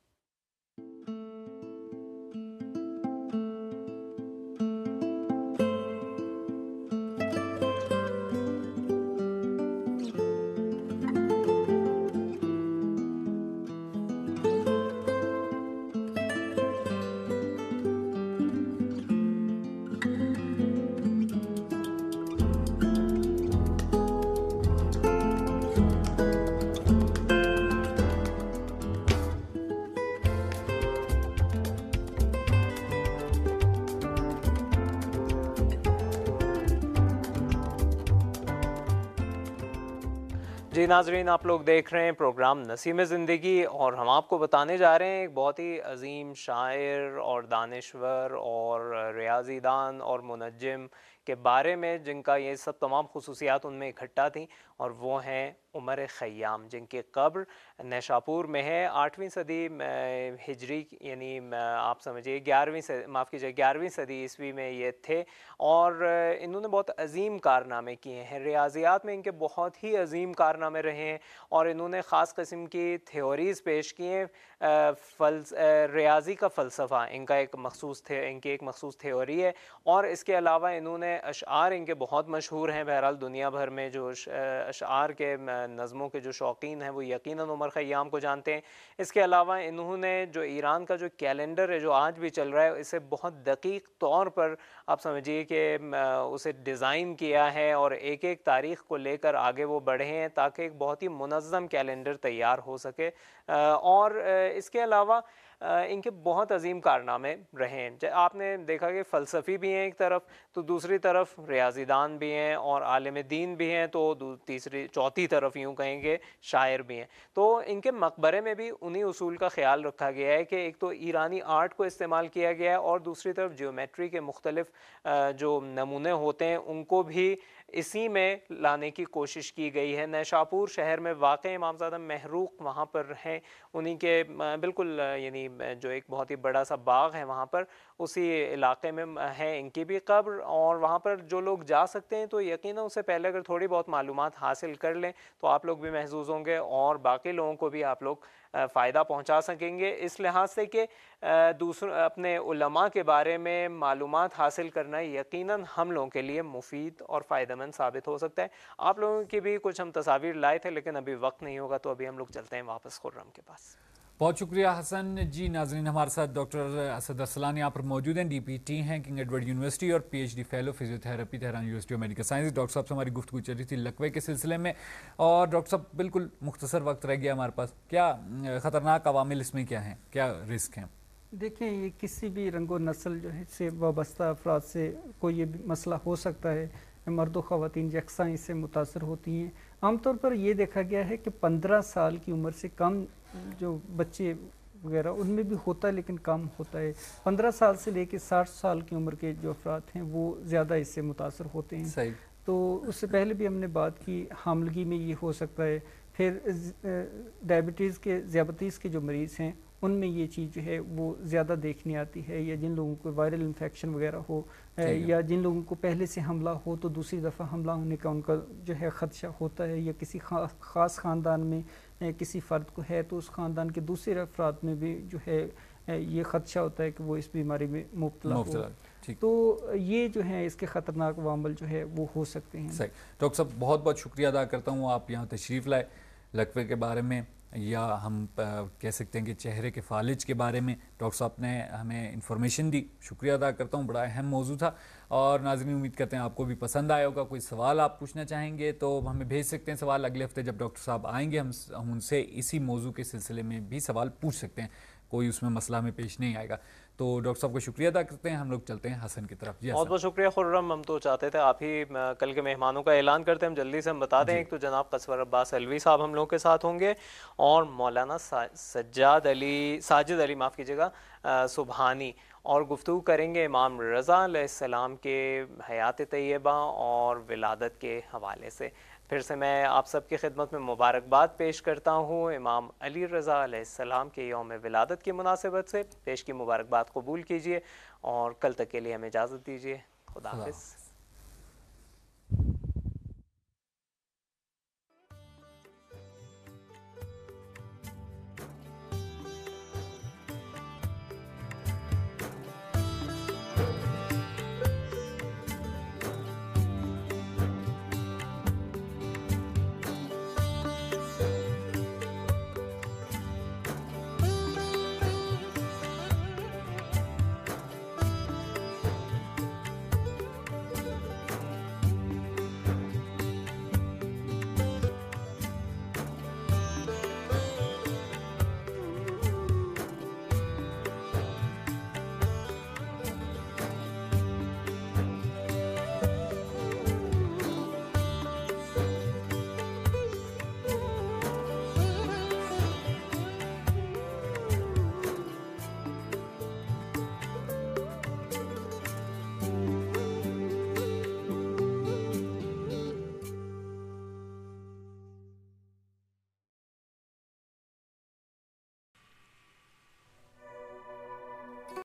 جی ناظرین, آپ لوگ دیکھ رہے ہیں پروگرام نسیم زندگی اور ہم آپ کو بتانے جا رہے ہیں ایک بہت ہی عظیم شاعر اور دانشور اور ریاضی دان اور منجم کے بارے میں جن کا یہ سب تمام خصوصیات ان میں اکٹھا تھیں, اور وہ ہیں عمر خیام جن کی قبر نیشاپور میں ہے. 8ویں صدی ہجری یعنی آپ سمجھیے 11ویں صدی عیسوی میں یہ تھے اور انہوں نے بہت عظیم کارنامے کیے ہیں. ریاضیات میں ان کے بہت ہی عظیم کارنامے رہے ہیں اور انہوں نے خاص قسم کی تھیوریز پیش کی ہیں. ریاضی کا فلسفہ ان کی ایک مخصوص تھیوری ہے, اور اس کے علاوہ انہوں نے اشعار ان کے بہت مشہور ہیں. بہرحال دنیا بھر میں جو اشعار کے نظموں کے جو شوقین ہیں وہ یقیناً عمر خیام کو جانتے ہیں. اس کے علاوہ انہوں نے جو ایران کا جو کیلنڈر ہے جو آج بھی چل رہا ہے اسے بہت دقیق طور پر آپ سمجھیے کہ اسے ڈیزائن کیا ہے اور ایک ایک تاریخ کو لے کر آگے وہ بڑھے ہیں تاکہ ایک بہت ہی منظم کیلنڈر تیار ہو سکے. اور اس کے علاوہ ان کے بہت عظیم کارنامے رہے ہیں. آپ نے دیکھا کہ فلسفی بھی ہیں ایک طرف تو دوسری طرف ریاضی دان بھی ہیں اور عالم دین بھی ہیں تو چوتھی طرف یوں کہیں گے شاعر بھی ہیں. تو ان کے مقبرے میں بھی انہی اصول کا خیال رکھا گیا ہے کہ ایک تو ایرانی آرٹ کو استعمال کیا گیا ہے اور دوسری طرف جیومیٹری کے مختلف جو نمونے ہوتے ہیں ان کو بھی اسی میں لانے کی کوشش کی گئی ہے. نیشاپور شہر میں واقع امامزادہ محروق وہاں پر ہیں, انہی کے بالکل یعنی جو ایک بہت ہی بڑا سا باغ ہے وہاں پر اسی علاقے میں ہے ان کی بھی قبر. اور وہاں پر جو لوگ جا سکتے ہیں تو یقیناً اس سے پہلے اگر تھوڑی بہت معلومات حاصل کر لیں تو آپ لوگ بھی محظوظ ہوں گے اور باقی لوگوں کو بھی آپ لوگ فائدہ پہنچا سکیں گے, اس لحاظ سے کہ اپنے علماء کے بارے میں معلومات حاصل کرنا یقیناً ہم لوگوں کے لیے مفید اور فائدہ مند ثابت ہو سکتا ہے. آپ لوگوں کی بھی کچھ ہم تصاویر لائے تھے لیکن ابھی وقت نہیں ہوگا تو ابھی ہم لوگ چلتے ہیں واپس خرم کے پاس. بہت شکریہ حسن. جی ناظرین, ہمارے ساتھ ڈاکٹر اسد ارسلان یہاں پر موجود ہیں, DPT ہیں کنگ ایڈورڈ یونیورسٹی اور PhD fellow physiotherapy Tehran University of medical science. ڈاکٹر صاحب سے ہماری گفتگو چل رہی تھی لقوے کے سلسلے میں, اور ڈاکٹر صاحب بالکل مختصر وقت رہ گیا ہمارے پاس, کیا خطرناک عوامل اس میں کیا ہیں, کیا رسک ہیں؟ دیکھیں یہ کسی بھی رنگ و نسل جو ہے سے وابستہ افراد سے کوئی یہ مسئلہ ہو سکتا ہے. مرد و خواتین یکساں اس سے متاثر ہوتی ہیں. عام طور پر یہ دیکھا گیا ہے کہ 15 سال کی عمر سے کم جو بچے وغیرہ ان میں بھی ہوتا ہے لیکن کم ہوتا ہے. 15 سال سے لے کے 60 سال کی عمر کے جو افراد ہیں وہ زیادہ اس سے متاثر ہوتے ہیں. صحیح. تو اس سے پہلے بھی ہم نے بات کی حاملگی میں یہ ہو سکتا ہے. پھر ذیابیطیز کے جو مریض ہیں ان میں یہ چیز جو ہے وہ زیادہ دیکھنے آتی ہے, یا جن لوگوں کو وائرل انفیکشن وغیرہ ہو یا جن لوگوں کو پہلے سے حملہ ہو تو دوسری دفعہ حملہ ہونے کا ان کا جو ہے خدشہ ہوتا ہے, یا کسی خاص خاندان میں کسی فرد کو ہے تو اس خاندان کے دوسرے افراد میں بھی جو ہے یہ خدشہ ہوتا ہے کہ وہ اس بیماری میں مبتلا ہو. تو یہ جو ہے اس کے خطرناک عوامل جو ہے وہ ہو سکتے ہیں. صحیح. ڈاکٹر صاحب بہت بہت شکریہ ادا کرتا ہوں آپ یہاں تشریف لائے. لقوے کے بارے میں یا ہم کہہ سکتے ہیں کہ چہرے کے فالج کے بارے میں ڈاکٹر صاحب نے ہمیں انفارمیشن دی. شکریہ ادا کرتا ہوں, بڑا اہم موضوع تھا. اور ناظرین امید کرتے ہیں آپ کو بھی پسند آیا ہوگا. کوئی سوال آپ پوچھنا چاہیں گے تو ہمیں بھیج سکتے ہیں سوال. اگلے ہفتے جب ڈاکٹر صاحب آئیں گے ہم ان سے اسی موضوع کے سلسلے میں بھی سوال پوچھ سکتے ہیں. کوئی اس میں مسئلہ ہمیں پیش نہیں آئے گا. تو ڈاکٹر صاحب کو شکریہ ادا کرتے ہیں. ہم لوگ چلتے ہیں حسن کی طرف. بہت بہت شکریہ خرم. ہم تو چاہتے تھے آپ ہی کل کے مہمانوں کا اعلان کرتے ہیں, ہم جلدی سے ہم بتا دیں. ایک تو جناب قصور عباس علوی صاحب ہم لوگ کے ساتھ ہوں گے, اور مولانا ساجد علی معاف کیجیے گا سبحانی, اور گفتگو کریں گے امام رضا علیہ السلام کے حیات طیبہ اور ولادت کے حوالے سے. پھر سے میں آپ سب کی خدمت میں مبارکباد پیش کرتا ہوں امام علی رضا علیہ السلام کے یوم ولادت کی مناسبت سے. پیش کی مبارکباد قبول کیجیے اور کل تک کے لیے ہمیں اجازت دیجیے. خدا حافظ.